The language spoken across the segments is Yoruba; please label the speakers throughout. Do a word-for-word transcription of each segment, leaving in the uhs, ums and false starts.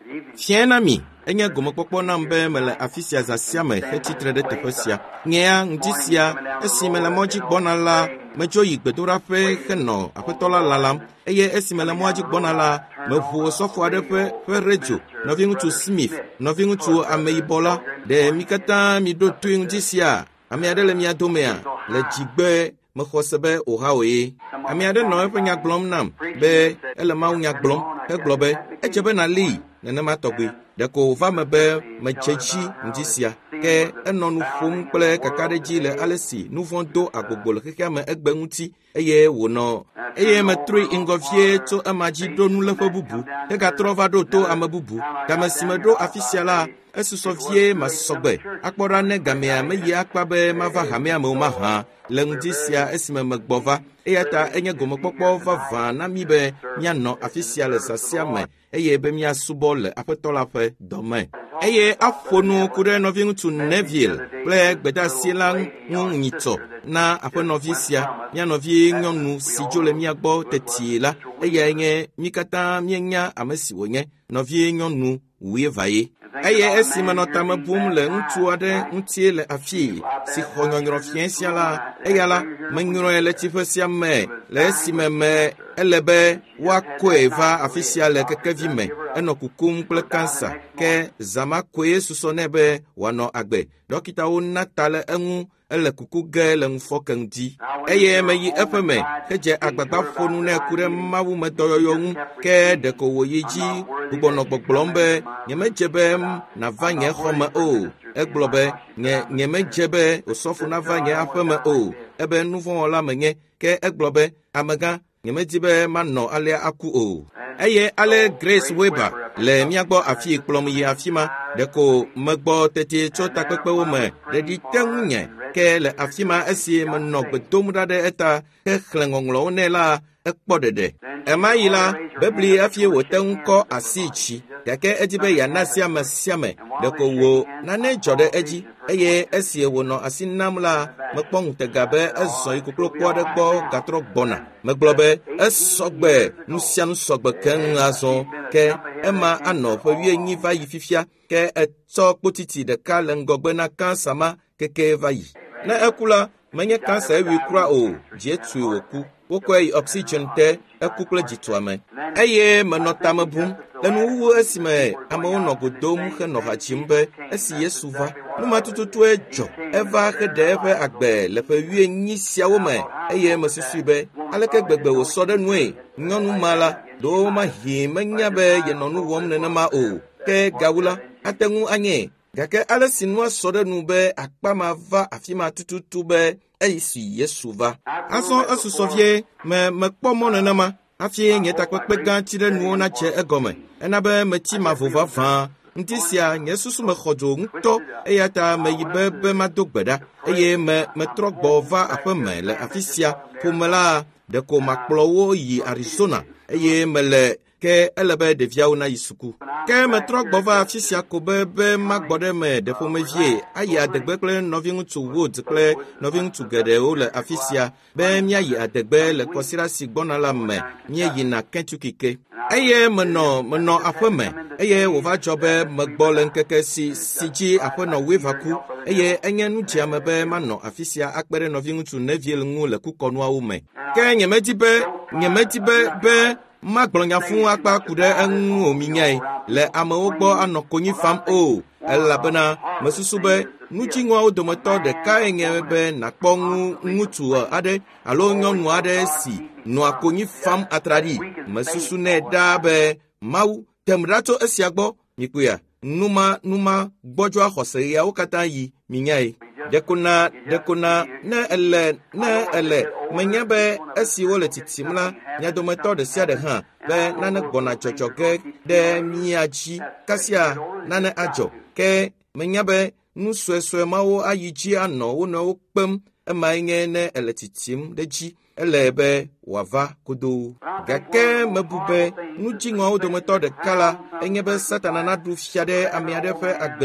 Speaker 1: Fienami, enye gomokpokpo na mbe mele afisia za siame hetitre de tepesia. Ngea ngtisia esimele moji bonala mejo yigbedora fe heno apetola lalam eye esimele moji bonala mevu sofo ade fe fe rejo novingu tu Smith novingu tu ameibola de mikata mi do tu ngtisia ami adele mi adomea le jigbe me khosebe o hawe ami ade no fe nya glom nam be ele ma nya glom e globe e chebe na li nene ma togbe de ko va me be me chechi ndisia ke enonu fum ple kakadeji le alesi nu vondo agbogbo le keke me egbe nti eye wo no eye me three ingofie to amaji do nu le bubu e ga trova do to amabubu ga masime do officiala esusofie masogbe akpora ne gamea me yi akpabe mava hamea me ma ha le ndisia esime megbova eyata enye gomokpokpo vava na mibe nya no official sasia me eye be mia subole apetola fe dome eye afonu kure novin tu Neville ple gbeda silang ngito na aponovisia nya novi nyonu sijole miagbo tetila eye enye mikata mienya amesi wonye novi nyonu wievaye eye esima notama bum le ntu ade ntie le afi si khonyonro fiensia la eyala manyro ele tifesia me le esima me elebe wa koeva official le kekevime enokukum ple kansa ke zama koe susonebe wano agbe dokita wona tale enu ele kuku ge le mfokendi eye meyi epeme keje agbagba fonu na kure mawu medoyoyonu ke de ko woyiji gbono gbogblombe nyemejebe na vanye khome o eglobe nye nyemejebe osofu na vanye afeme o ebe nuvon la menye ke eglobe amega nyemejibe manno ale aku o eye ale Grace Weber le miagbo afi klom yi afima de ko megbo tete chota pepe wo me de di tenye ke le afima esi manno gbedomda de eta ke klengonglo ne la ekpodede emayila bebli afi wo tenko asichi keke ejibe ya nasia masiame de ko wo na ne jode eji eye esi wo no asinamla mekpong tegabe ezo ikuklo kwode gbo gatro bona meglobe esogbe nusian sogbe ken azo ke ema ano fo wie nyi va yififia ke eto potiti de kalengogbe na kansama keke va yi na ekula menye kansa ewi kura o jetu woku wokoi oxygen te ekukle jitwame eye menotamebum lenu wu esime amo no godom he no hachimbe esi yesuva numa tututu ejo eva hede eve agbe lefe wie nyisia wo me eye mesisuibe aleke gbegbe wo sode nue nyonu mala do ma hi menyabe ye nonu wom nenema o ke gawula atengu anye gake alesinu sode nube akpama va afima tututu be eisi yesuva aso asusofie me mekpomo nenema afie nyeta kwekpe ganchire nuo na che egome enabe meti mavova va ntisia nyesusu me khodo nto eyata me yibebe madogbeda eye me metrogbo va apeme le afisia pomela de ko makplowo yi Arizona eye mele ke elebe de viawo na yisuku ke metrogbo va afisia ko bebe magbode me de pomevie aya degbe kle novin to wood kle novin to gede o le afisia be mia yi adegbe le kosirasi gbona la me mia yi na Kentucky ke eye meno meno afeme eye wo va jobe magbolen keke si siji afeno wevaku eye enye nu jiamebe mano afisia akpere novin to Neville ngu le kukonu awume ke nyemetibe nyemetibe be magbonya fun akpa kude enu ominyai le amogbo anokonyi fam o elabena mesusube nuchinwa odomoto de ka enyebe na kpongu ngutu ade alo nyonu ade si no akonyi fam atradi mesusu ne dabe mau temrato esiagbo mikuya numa numa gbojo ahose ya okata yi minyai dekuna dekuna na ele na ele menyabe esi wole titimla nyadometo de sia de ha be nana gbona chochoke de miaji kasia nana ajo ke menyabe nusweswe mawo ayiji ano wono okpem emainye ne eletitim deji elebe wava kudo gake mebube nujinwa odometo de kala enyebe satana na du fiade amiade fe agbeji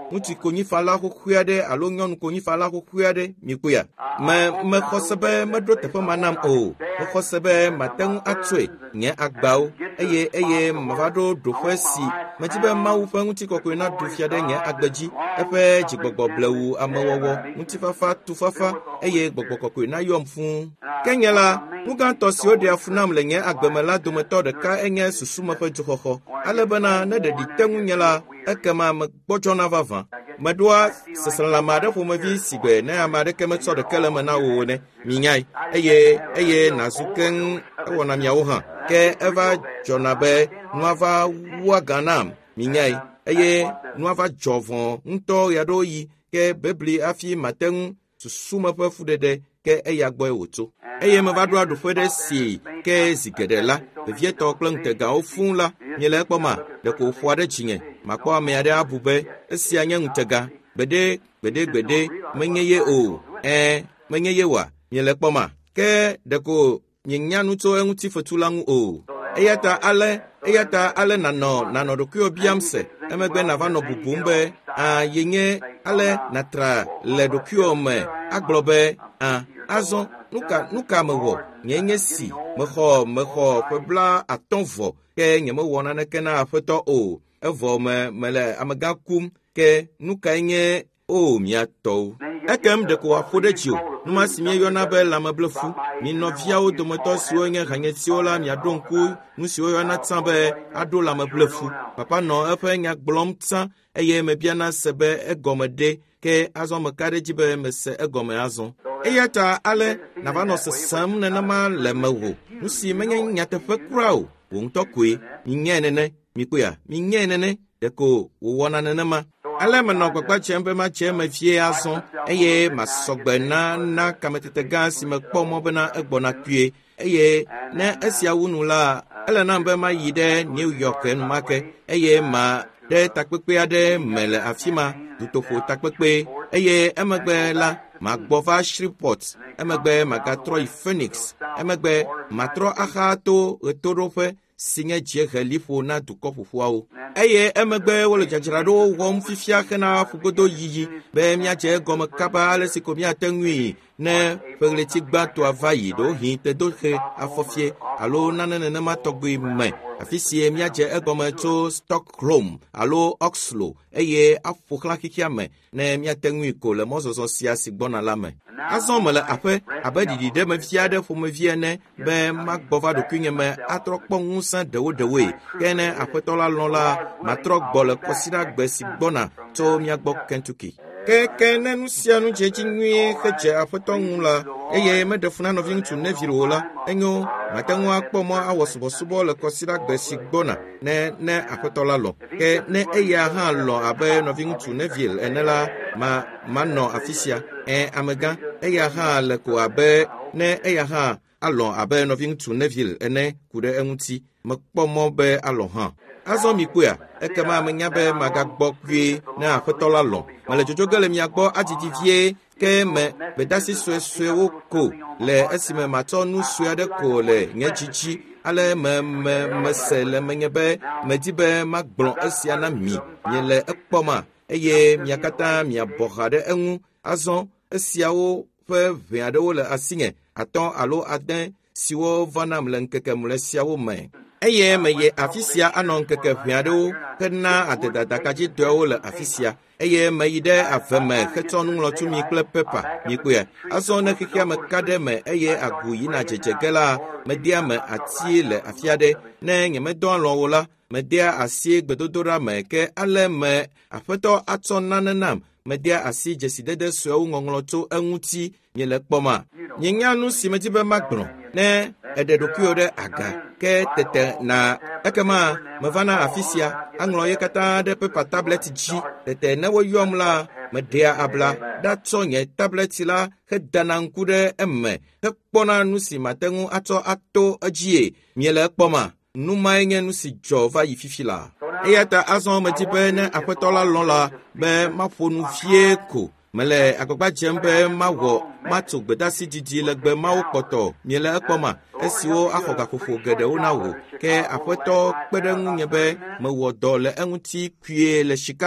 Speaker 1: ŋutsu konyifala xoxoe aɖe alo nyɔnu konyifala xoxoe aɖe mikpoe me mexɔ se be meɖo teƒe ma nam o mexɔ se be mate ŋu atsoe nye agbawo eye eye mava ɖo ɖoƒe si medi be Mawu ƒe ŋutikɔkɔe na ɖu fia ɖe nye agbe dzi eƒe dzigbɔgbɔ blewu amewɔwɔ ŋutifafa tufafa eye gbɔgbɔ kɔkɔe na yɔm fũu ke nye la nu gãtɔ siwo ɖea fu nam le nye agbe me la dometɔ ɖeka enye susume ƒe dzoxɔxɔ ale bena ne ɖeɖi te ŋu nye la ekema megbɔdzɔna vavã meɖoa seselãme aɖe ƒomevi si gbe ne ame aɖeke metsɔ ɖeke le me na wo ne minyae eye eye nazu keŋ ewɔna miawo hã ke eva dzɔna be nuava wua gã nam minyae eye nuava dzɔ vɔ ŋutɔ ya ɖo yi ke bebli afi mate ŋu susume ƒe fuɖeɖe ke eya gbɔe wòtso eye meva ɖo aɖoƒe ɖe si ke zi geɖe la vevietɔ kple ŋutegawo fũu la miele ekpɔma ɖeko ƒoa ɖe dzinye makpɔ ame aɖe abu be esia nye ŋutega gbede gbede gbede menye ye o ɛ menye ye wa miele ekpɔma ke ɖeko nyenya nu tso eŋuti fetu la ŋu o eya ta ale eya ta ale nanɔ nanɔ ɖokuiwo biam se emegbe nava nɔ bubum be a yenye ale natra le ɖokuiwo me agblɔ be a azɔ nuka nuka mewɔ nye nye si mexɔ mexɔ ƒe bla atɔ̃ vɔ ke nyemewɔ naneke na aƒetɔ o evɔ me mele amegã kum ke nukae nye o miatɔwo ekem ɖeko aƒo ɖe dzi o numa si míeyɔna be lãmeblefu mi nɔviawo dometɔ siwo nye hanyetiwo la miaɖo ŋku nu siwo yɔna tsã be aɖo lãmeblefu papa nɔ eƒe nya gblɔm tsã eye mebiana se be egɔme ɖe ke azɔ meka ɖe dzi be mese egɔme azɔ eya ta ale nava nɔ sesẽm nenema le mewo nu si menye nyateƒe kura o wò ŋutɔ koe minyae nene mikpoea minyae nene ɖeko wòwɔna nenema ale menɔ gbagba dzem be madze me vie azɔ eye masɔgbe na na kametete gã si mekpɔ mɔ bena egbɔna kpuie eye ne esia wu nu la ele nam be mayi ɖe New York enumake eye ma ɖe takpekpe aɖe me le afi ma dutoƒo takpekpe eye emegbe la magbɔ va Shreveport emegbe magatrɔ yi Phoenix emegbe matrɔ axa to ɣetoɖoƒe si nye dzieheliƒo na dukɔ ƒoƒoawo eye emegbe wole dzadzraɖo wɔm fifia hena ƒugodo yiyi be miadze egɔme kaba ale si ko miate ŋui ne ƒeɣleti gbãtɔa va yi ɖohi tedoxe afɔfie alo nane nenema tɔgbi me afi sie miadze egɔme tso Stockholm alo Oslo eye aƒoxlã xixia me ne miate ŋui ko le mɔzɔzɔ sia si gbɔna la me azɔ mele aƒe abe ɖiɖi ɖe mevi aɖe ƒomevi ene be magbɔ va ɖokuinye me atrɔ kpɔ ŋusẽ ɖewo ɖewoe ke ne aƒetɔ la lɔ̃ la matrɔ gbɔ le kɔsiɖa gbe si gbɔna tso miagbɔ Kentucky keke ne nu sia nu dze dzi nyuie hedze aƒetɔ ŋu la eye meɖe fu na nɔvi ŋutsu Neville o la enyo mate ŋu akpɔ mɔ awɔ subɔsubɔ le kɔsiɖa gbe si gbɔna ne ne aƒetɔ la lɔ ke ne eya hã lɔ abe nɔvi ŋutsu Neville ene la ma manɔ afi sia ɛ amegã eya hã le ko abe ne eya hã alɔ abe nɔvi ŋutsu Neville ene ku ɖe eŋuti mekpɔ mɔ be alɔ hã azɔ mi kpoa ekema menya be magagbɔ kue ne aƒetɔ la lɔ mele dzodzo ge le mia gbɔ adidi vie ke me bedasi suesuewo ko le esime matsɔ nu sue aɖe ko le nye dzidzi ale me me mese le menye be medi be magblɔ esia na mi miele ekpɔma eye mia katã miabɔ ha ɖe eŋu azɔ esiawo ƒe ʋe aɖewo le asinye atɔ alo ade siwo va nam le ŋkeke mle siawo me eye meye afi sia anɔ ŋkeke ʋe aɖewo hena adedada kadzidɔewo le afi sia eye meyi ɖe ave me hetsɔ nuŋlɔtumi kple pepa mikpoe azɔ ne xexea me ka ɖe me eye agu yina dzedze ge la medea me ati le afi aɖe ne nyemedɔ alɔ wo la medea asi gbedodoɖa me ke ale me aƒetɔ atsɔ nane nam medea asi dzesidede suewo ŋɔŋlɔ tso eŋuti miele kpɔma nyenya nu si medi be magblɔ ne eɖe ɖokuiwo ɖe aga ke tete na ekema mevana afi sia aŋlɔ ye katã ɖe pepa tablet dzi tete ne woyɔm la meɖea abla ɖatsɔ nye tablet la hedana ŋku ɖe eme hekpɔna nu si mate ŋu atsɔ ato edzie miele ekpɔma numae nye nu si dzɔ va yi fifi la eya ta azɔ medi be ne aƒetɔ la lɔ̃ la be maƒo nu vie ko mele agbagba dzem be mawɔ matso gbedasi didi le gbe mawo kpɔtɔ miele ekpɔma esiwo axɔ gaƒoƒo geɖewo na wo ke aƒetɔ kpe ɖe ŋu nye be mewɔ dɔ le eŋuti kpuie le Chicago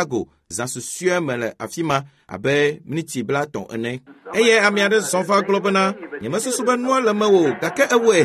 Speaker 1: zã susue me le afi ma abe miniti blaetɔ̃ ene. Eye ame aɖe zɔ va gblɔ bena nyemesusu be nua le me o, gake ewoe.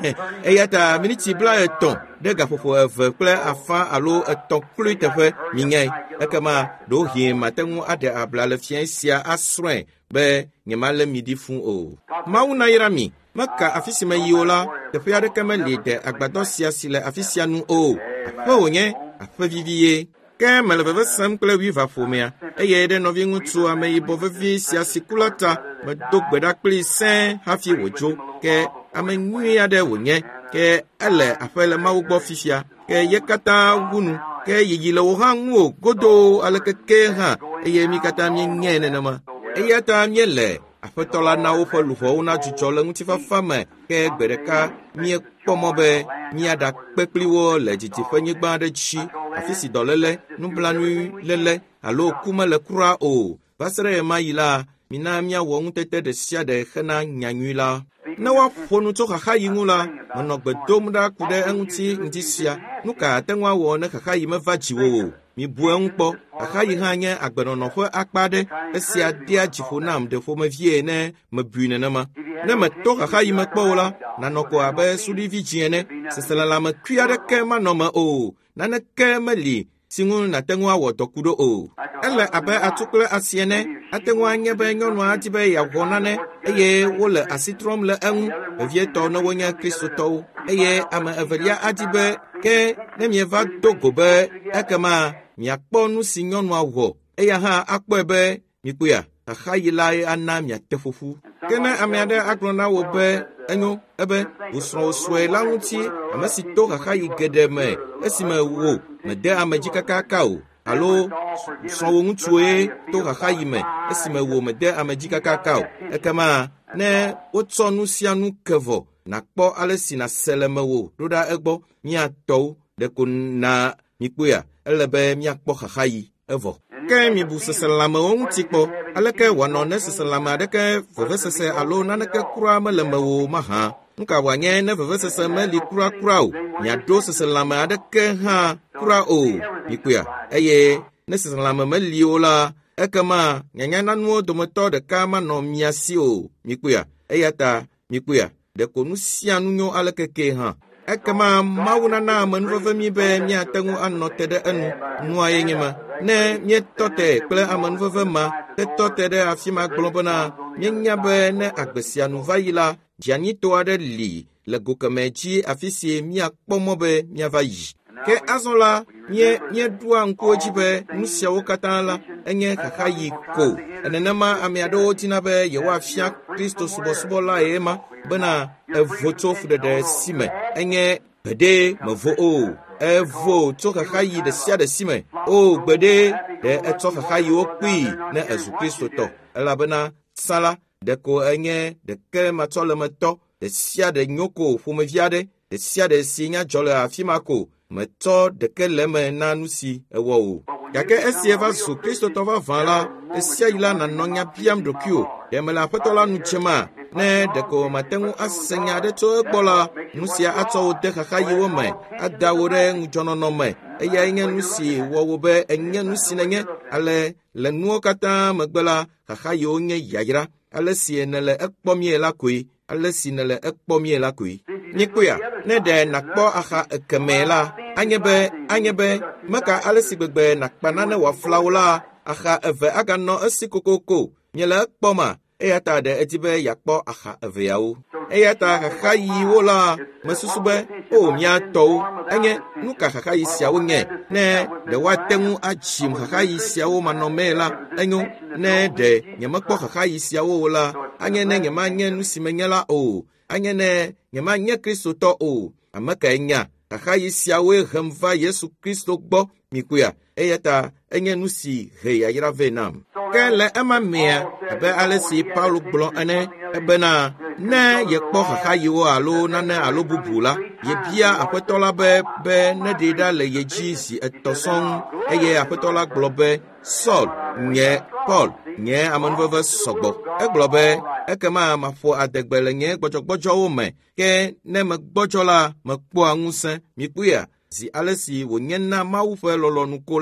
Speaker 1: Eya ta miniti blaetɔ̃ ɖe gaƒoƒo eve kple afã alo etɔ̃ kloe teƒe minyae. Ekema ɖohĩ mate ŋu aɖe abla le fia sia asrɔ̃e be nyemale mi ɖi fũu o. Mawu nayra mi. Meka afi si me yi o la, teƒe aɖeke meli de agbadɔ sia si le afi sia nu o. Aƒe wònye aƒe vivie. Ke mele veve sem kple wiva ƒomea, eye ɖe nɔvi ŋutsu ameyibɔ vevi sia si ku la ta, medo gbe ɖa kplii sẽe hafi wòdzo, ke ame nyui aɖe wònye, ke ele aƒe le Mawu gbɔ fifia, ke ye katã wu nu, ke yiyi le wò hã ŋu o godoo alekeke hã, eye mi katã mienyae nenema. Eya ta miele Aƒetɔ la na woƒe luʋɔwo na dzudzɔ le ŋutifafa me, ke gbe ɖeka miekpɔ mɔ be miaɖa kpe kpli wo le didiƒenyigba aɖe dzi, afi si dɔléle, nublanuiléle alo ku mele kura o. Va se ɖe ɣe ma ɣi la, mina miawɔ ŋutete ɖe sia ɖe hena nyanyui la. Ne woaƒo nu tso xaxayi ŋu la, menɔ gbe dom ɖa ku ɖe eŋuti ŋdi sia. Nu ka ate ŋu awɔ ne xaxayi meva dziwò o? Mibu eŋu kpɔ. Xaxayi hã nye agbenɔnɔ ƒe akpa aɖe. Esia dea dziƒo nam ɖe ƒomevie ne mebui nenema. Ne meto xaxayi me kpɔ o la, nanɔ ko abe suɖivi dzĩ ene. Seselelãme kui aɖeke manɔ me o. Naneke meli si ŋu nate ŋu awɔ dɔku ɖo o. Ele abe atu kple asi ene. Ate ŋu anye be nyɔnua adi be yeawɔ nane, eye wole asi trɔm le eŋu. Vevietɔ ne wonye kristotɔwo. Eye ame evelia adi be ke ne mieva do go be ekema miakpɔ nu si nyɔnua wɔ, eya hã akpɔe be mikpoa xaxayi lae ana miate ƒoƒu. Ke ne ame aɖe agblɔ na wo be enyo ebe wòsrɔ̃ wò sue la ŋuti, ame si to xaxayi geɖe me esime wo mede ame dzi kakaka o, alo srɔ̃ wo ŋutsuwoe to xaxayi me esime wo mede ame dzi kakaka o, ekema ne wotsɔ nu sia nu ke vɔ, nakpɔ ale si nase le mewò ɖo ɖa egbɔ, miatɔwo ɖeko na mikpoa ele be miakpɔ xaxayi evɔ. Ke mibu seselãmewo ŋuti kpɔ, aleke wòanɔ ne seselãme aɖeke vevesese alo naneke kura mele mewò mahã. Nu ka wòanye ne vevesese meli kura kura o, miaɖo seselãme aɖeke hã kura o, mikpoa. Eye ne seselãme meli o la, ekema nyanyananuwo dometɔ ɖeka manɔ mia si o, mikpoa. Eya ta mikpoa, ɖeko nu sia nu nyo alekeke hã. Ekema Mawu nana amenuveve mi be miate ŋu anɔ te ɖe enu. Nua ye nye ma. Ne mietɔ te kple amenuveve ma, tetɔ te ɖe afi ma gblɔ bena mienya be ne agbe sia nu va yi la, dzeanyito aɖe li le go kemɛ dzi afi si miakpɔ mɔ be miava yi. Ke azɔ la, mie mieɖoa ŋkuwo dzi be nu siawo katã la enye xaxayi ko. Nenema ame aɖewo dina be yewoafia Kristo subɔsubɔ la ye ma bena evo tso fuɖeɖe si me. Enye gbeɖe mevo o. Evo tso xaxayi ɖe sia ɖe si me. O gbeɖe ɖe etsɔ xaxayiwo kpui ne ezu kristotɔ. Elabena tsã la ɖeko enye ɖeke matsɔlemetɔ. Ɖe sia ɖe nyo ko ƒomevi aɖe. Ɖe sia ɖe si nya dzɔ le afi ma ko. Metsɔ ɖeke le me na nu si ewɔ o. Gake esi eva zu kristotɔ vavã la, esia yi la nanɔ nya biam ɖokuiwo. Ɖe mele aƒetɔ la nu dzema, ne ɖeko mate ŋu ase nya aɖe tso egbɔ la, nu sia atsɔ wo de xaxayiwo me, ada wo ɖe ŋudzɔnɔnɔ me. Eyae nye nu si wɔ wo be enye nu si nenye. Ale le nuwo katã megbe la, xaxayiwo nye yayra. Ale si nele ekpɔmie la koe. Ale si nele ekpɔmie la koe. Mikpoa, ne ɖe nakpɔ axa ekemɛ la, anye be anye be meka ale si gbegbe nakpa nane wòafla wo la, axa eve aganɔ esi kokoko. Miele ekpɔma, eya ta ɖe edi be yakpɔ axa eveawo. Eya ta xaxayiwo la, mesusu be o miatɔwo, enye nu ka xaxayi siawo nye. Ne ɖe woate ŋu adzim xaxayi siawo manɔmee la, enyo. Ne ɖe nyemekpɔ xaxayi siawo o la, anye ne nyemanye nu si menye la o. Anye ne nyemanye kristotɔ o. Ame kae nya xaxayi siawoe hem va Yesu Kristo gbɔ mikpoa. Eya ta enye nu si he yayra vɛ nam. Ke le ema mea, abe ale si Paulo gblɔ ene, ebena ne yekpɔ xaxayiwo alo nane alo bubu la, yebia aƒetɔ la be be ne ɖe ɖa le ye dzi zi etɔ̃ sɔŋ. Eye aƒetɔ la gblɔ be Saul, nye Paul, nye amenuveve sɔgbɔ. Egblɔ be ekema maƒo adegbe le nye gbɔdzɔgbɔdzɔwo me, ke ne megbɔdzɔ la, mekpɔa ŋusẽ. Mikpoa, zi ale si wònye na Mawu ƒe lɔlɔ̃nu ko la,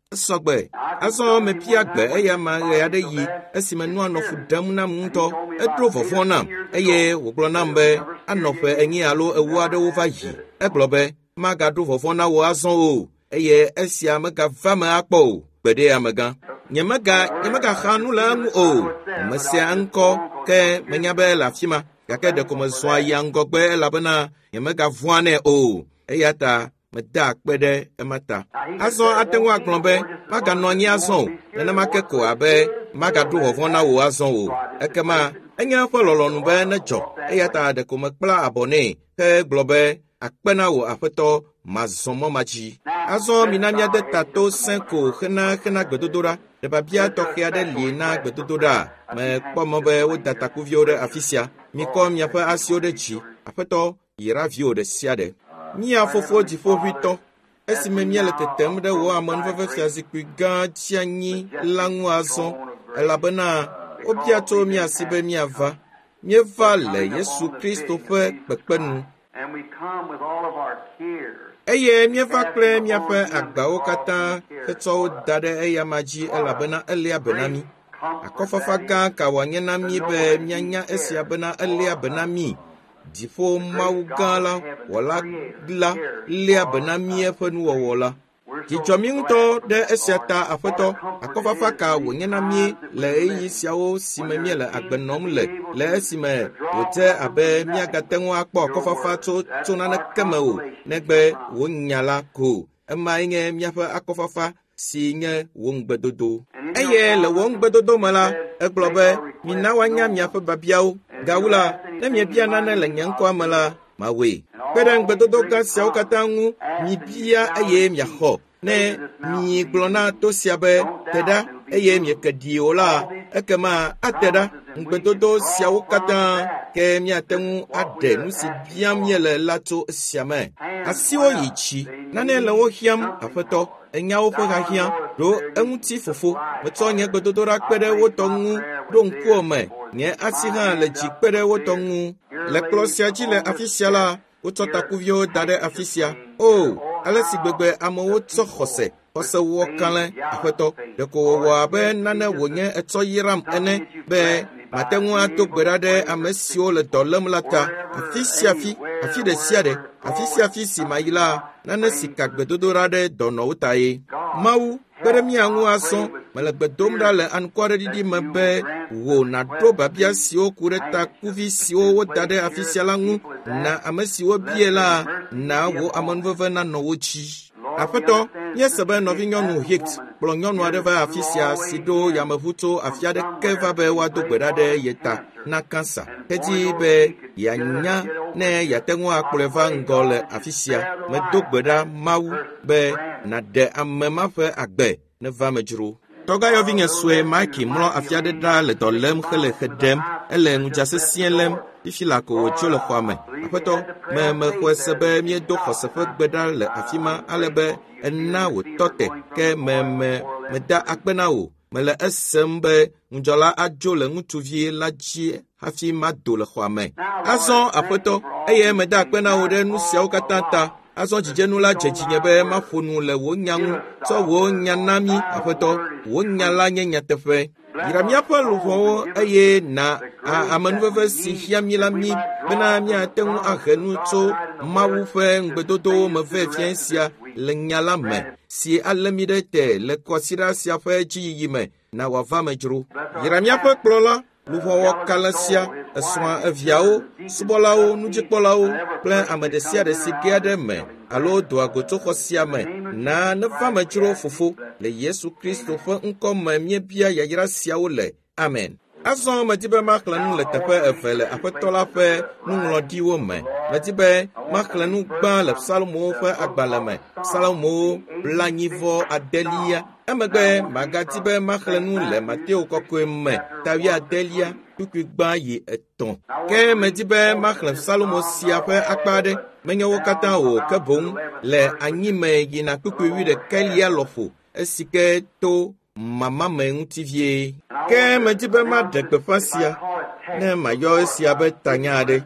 Speaker 1: sogbe aso me piagbe eya ma ya de yi esime nu anofu dam na mto edro fofo na eye woglo na mbe anofe enyi alo ewu ade wo va yi eglobe ma ga dro fofo na wo azon o eye esia me ga va ma akpo gbede amaga nyemaga nyemaga khanu la mu o mesia anko ke menyabe la fima yake de komo so yangogbe labana nyemaga vuane o eyata meda akpede emata azo atenwa aglombe maga nonyi azo na makeko abe maga do hovona wo azo o ekema enya fololonu be nejo eyata de komo kpla abone ke globe akpena wo afeto mazomo maji azo minamia de tato cinq khena khena gbedodora de babia tokia de lina gbedodora me pomobe wo data kuvio de afisia mi kom ya fa asio de chi afeto yira vio de siade mi afofo difo huito esime mi ele tetem de wo amon fa fa zikwi ga tianyi langu azo elabena obiato mi asibe mi ava mi vale Yesu Kristo fe pepenu.
Speaker 2: And we come with all of our tears.
Speaker 1: Eye mi fa kle mi fa agbawo kata feto dade eya maji elabena elia benami akofa faga ka wanye na mi be mianya esia bena elia benami difo maugala wala la lia benami efenu wola Kichominto de esiata afeto akofa faka wonye na mi le eyi siawo simemi le agbenom le le esime ote abe mi agatenwo akpo akofa fato tuna na kemeo negbe wonyala ko ema inge mi afa akofa fa si nye wongbedodo eye le wongbedodo mala eglobe mi na wanya mi afa babiao gawula na mi bia na le nyanko amala mawe peden gbedodo ga siawo katangu mi bia eye mi aho ne mi glona to siabe teda eye mi kediola ekema ateda ngbedodo siawo kata ke mi atenu ade nu si biam yele lato siame asiwo yichi nane le wo hiam afeto enyawo fo ga hiam do enuti fofo meto nye gbedodo ra pede wo tongu do nku me nye asiha le ji pede wo tongu le klosia ji le afisiala wo totakuvio dade afisia oh alesi gbegbe amowo tso xose xose wo kale afeto de ko wo abe nane wonye etso yiram ene be matengu ato gberade amesio le dolem lata afisia fi afi de siade afisia fi si maila nane sikagbedodo dono utaye mawu peremi angu aso melegbedom le ankware didi mebe wo na do babia sio kureta kuvi sio wo dade afisia langu na amesio biela na wo amonveve na no wochi afeto yesebe no vinyonu hit blonyonu adeva afisia sido yamavuto afiade keva be wa do gberade yeta na kansa teti be yanya ne yatengu akuleva ngole afisia me do gbeda mawu be na de amema fe agbe ne va mejuru toga yo vinye swe maki mlo afiade da le dolem khele khedem ele ngujase sielem ifila ko chole khwame apeto me me khwesebe mi do khosefe gbeda le afima alebe enna wo tote ke me me me da akpena wo mele esembe njola ajo le ngutuvie laji hafi mado le khwame azon apeto eye me da akpena wo de nu sia okatanta azon jijenu la jejinyebe mafonu le wo nyangu so wo nyanami afeto wo nyala nyanya tefe yiramia paluho eye na amanuve si hiamila mi bena mi atengu ahenu to mawufe ngbedodo meve fiensia le nyala me si alemidete le kwasira sia fe jiyime na wava mejru yiramia pa klola luho kalasia eswa aviao subolao nujipolao plan amedesia de sigade me alo do agoto khosia me na ne fama jiro fofo le Yesu Kristo fo nkom mamie bia yayira siawo le amen azon matibe maklanu le tepe efele apetola fe nunlo diwo me matibe maklanu gba le psalmo fe agbaleme psalmo blanyivo adelia amegbe magatibe maklanu le Mateo kokoeme tawia adelia tukwi gba yi eton ke metibe makhlem salomo sia fe akpade menyewo kata o kebon le anyime yi na tukwi wi de kelia lofo esike to mama men tivie ke metibe ma degbe fasia ne mayo sia be tanyade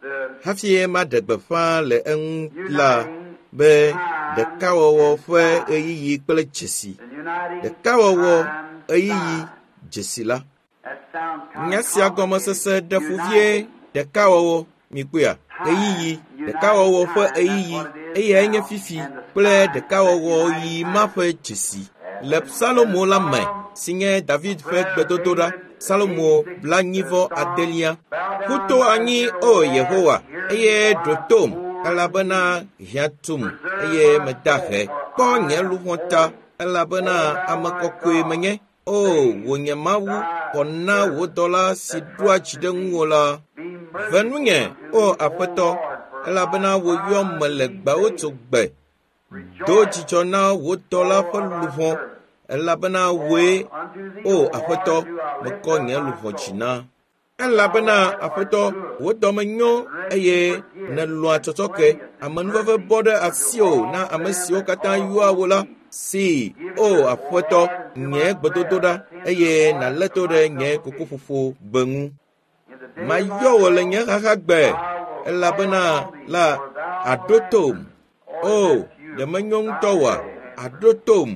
Speaker 1: hafie ma degbe fa le en la be de kawo fe eyi pele chesi ɖekawɔwɔ ɣeyiɣi dzesi la. Nya sia gɔmesese ɖe fu vie ɖekawɔwɔ mikpɔa ɣeyiɣi ɖekawɔwɔ ƒe ɣeyiɣi eyae nye fifi kple ɖekawɔwɔ ɣi ma ƒe dzesi. Le Salomo la me si nye David ƒe gbedodoɖa, Salomo blanyivɔ adelia. Kuto anyi o Yehowa eye ɖo tom elabena hiã tum eye meda he. Kpɔ nye luʋɔ ta elabena ame kɔkɔe menye. O wò nye Mawu, xɔ na wò dɔla si ɖoa dzi ɖe ŋuwò la. Ve nunye o Aƒetɔ elabena wò yɔm mele gbawo tsogbe. Do dzidzɔ na wò dɔla ƒe luʋɔ elabena wòe o Aƒetɔ mekɔ nye luʋɔ dzi na. Elabena Aƒetɔ wò dɔme nyo eye nelɔ̃a tsɔtsɔke. Amenuveve bɔ ɖe asiwò na ame siwo katã yɔa wò la. Si o Aƒetɔ nye gbedodoɖa eye nalé to ɖe nye kokoƒoƒo gbe ŋu. Mayɔ wò le nye xaxagbe elabena la aɖo tom. O ɖe menyo ŋutɔ wòa aɖo tom.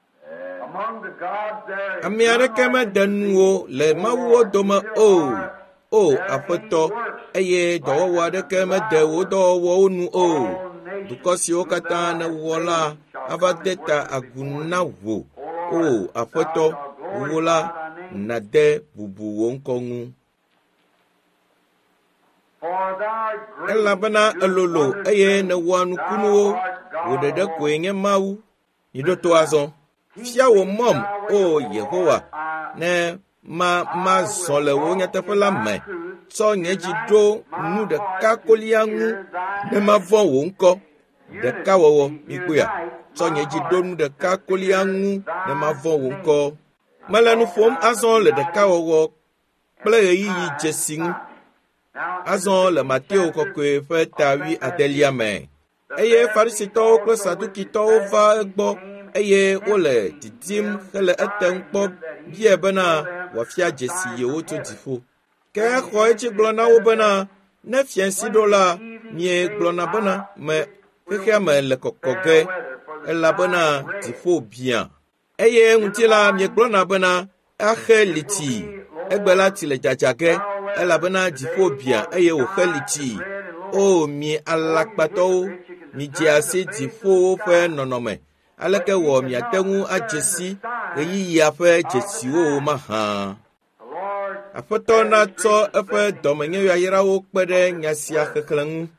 Speaker 1: Ame aɖeke mede nuwo le mawuwo dome o. O Aƒetɔ eye dɔwɔwɔ aɖeke mede wò dɔwɔwɔwo nu o. Dukɔ siwo katã nèwɔ la ava de ta agu na wò. O Aƒetɔ wò la nade bubu wò ŋkɔ ŋu. Elabena elolo eye nèwɔa nukunuwo, wò ɖeɖe koe nye Mawu. Miɖo to azɔ. Fia wò mɔm, o Yehowa, ne ma mazɔ le wò nyateƒe la me. Tsɔ nye dzi ɖo nu ɖeka kolia ŋu ne mavɔ̃ wò ŋkɔ. Ɖekawɔwɔ mikpɔa. Tsɔ nye dzi ɖo nu ɖeka kolia ŋu ne mavɔ̃ wò ŋkɔ. Mele nu ƒom azɔ le ɖekawɔwɔ kple ɣeyiɣi dzesi ŋu. Azɔ le Mateo kɔkɔe ƒe tawi adelia me. Eye Farisitɔwo kple Sadukitɔwo va egbɔ eye wole didim hele etem kpɔ bia bena wòafia dzesi yewo tso dziƒo. Ke exɔ edzi gblɔ na wo bena ne fiãsi ɖo la, miegblɔna bena me xexea me le kɔkɔ ge elabena dziƒo biã. Eye ŋutilã miegblɔna bena axe liti, egbe la ti le dzadza ge elabena dziƒo biã eye wòxe liti. O mi alakpatɔwo, midze asi dziƒowo ƒe nɔnɔme. Aleke wɔ miate ŋu adzesi ɣeyiɣia ƒe dzesiwo mahã. Aƒetɔ natsɔ eƒe dɔmenye yayrawo kpe ɖe nya sia xexlẽ ŋu.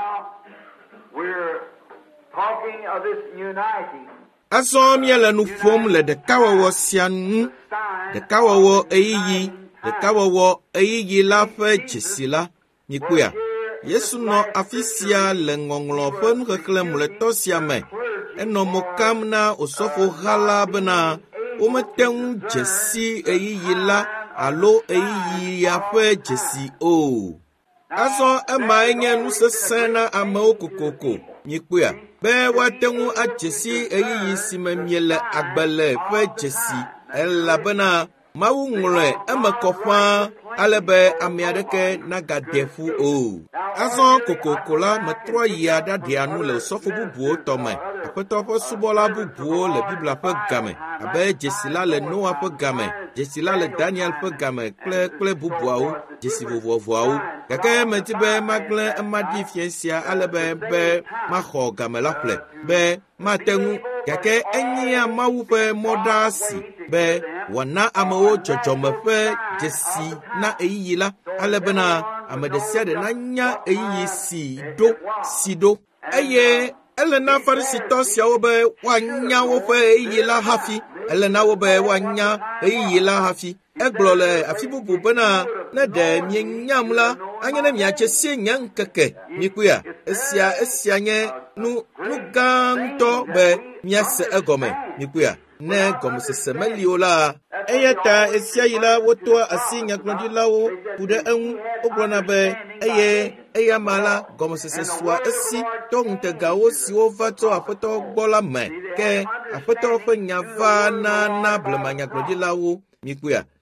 Speaker 1: Azɔ miele nu ƒom le ɖekawɔwɔ sia ŋu. Ɖekawɔwɔ ɣeyiɣi, ɖekawɔwɔ ɣeyiɣi la ƒe dzesi la. Mikpɔa, Yesu nɔ afi sia le ŋɔŋlɔ ƒe nuxexlẽ mletɔ sia me. Enɔ mo kam na osɔfoha la bena womete ŋu dzesi ɣeyiɣi la alo ɣeyiɣia ƒe dzesi o. Azɔ emae nye nu sesẽ na amewo kokoko. Mikpɔa, be woate ŋu adzesi ɣeyiɣi si me miele agbe le ƒe dzesi elabena Mawu ŋlɔe eme kɔ ƒãa ale be ame aɖeke nagaɖe ƒu o. Azɔ kokoko la metrɔ yia ɖaɖea nu le sɔfo bubuwo tɔme. Aƒetɔ ƒe subɔla bubuwo le Biblia ƒe game abe dzesi la le Noa ƒe game, dzesi la le Daniel ƒe game kple kple bubuawo, dzesi vovovoawo. Gake medi be magblẽ emaɖi fia sia ale be be maxɔ game la ƒle be mate ŋu, gake enyea Mawu ƒe mɔɖasi be wòana amewo dzɔdzɔme ƒe dzesi na ɣeyiɣi la ale bena ame ɖe sia ɖe nanya ɣeyiɣi si ɖo si ɖo. Eye ele na Farisitɔ siawo be woanya woƒe ɣeyiɣi la hafi. Ele na wo be woanya ɣeyiɣi la hafi. Egblɔ le afi bubu bena ne ɖe mienyam la, anye ne miatse sie nye ŋkeke. Mikpɔa, esia esia nye nu nu gã ŋutɔ be miase egɔme. Mikpɔa, ne gɔmesese meli o la, eya ta esia yi la wotoa asi nyagblɔɖilawo ku ɖe eŋu. Wogblɔna be eye eya ma la gɔmesese sua esi to ŋutegawo siwo va tso Aƒetɔ gbɔ la me. Ke Aƒetɔ ƒe nya va na na blema nyagblɔɖilawo. Mikpɔa,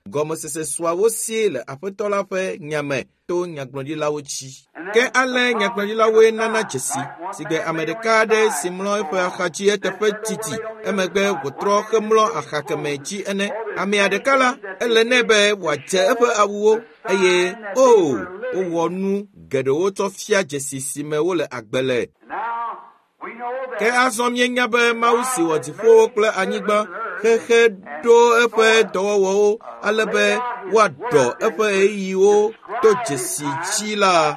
Speaker 1: gɔmesese sɔawo sie le aƒetɔ la ƒe nyame to nyagblɔɖilawo tsi. Ke ale nyagblɔɖilawoe nana dzesi si gbe ame ɖeka aɖe si mlɔ eƒe axadzi eteƒe titi emegbe wòtrɔ xemlɔ axa kemɛ dzi ene. Amea ɖeka la ele nɛ be wòadze eƒe awuwo eye o wowɔ nu geɖewo tsɔ fia dzesi si me wole agbe le. Ke azɔ mienya be Mawu si wɔ dziƒowo kple anyigba xexe ɖo eƒe dɔwɔwɔwo ale be woaɖɔ eƒe ɣeyiɣiwo to dzesi dzi la,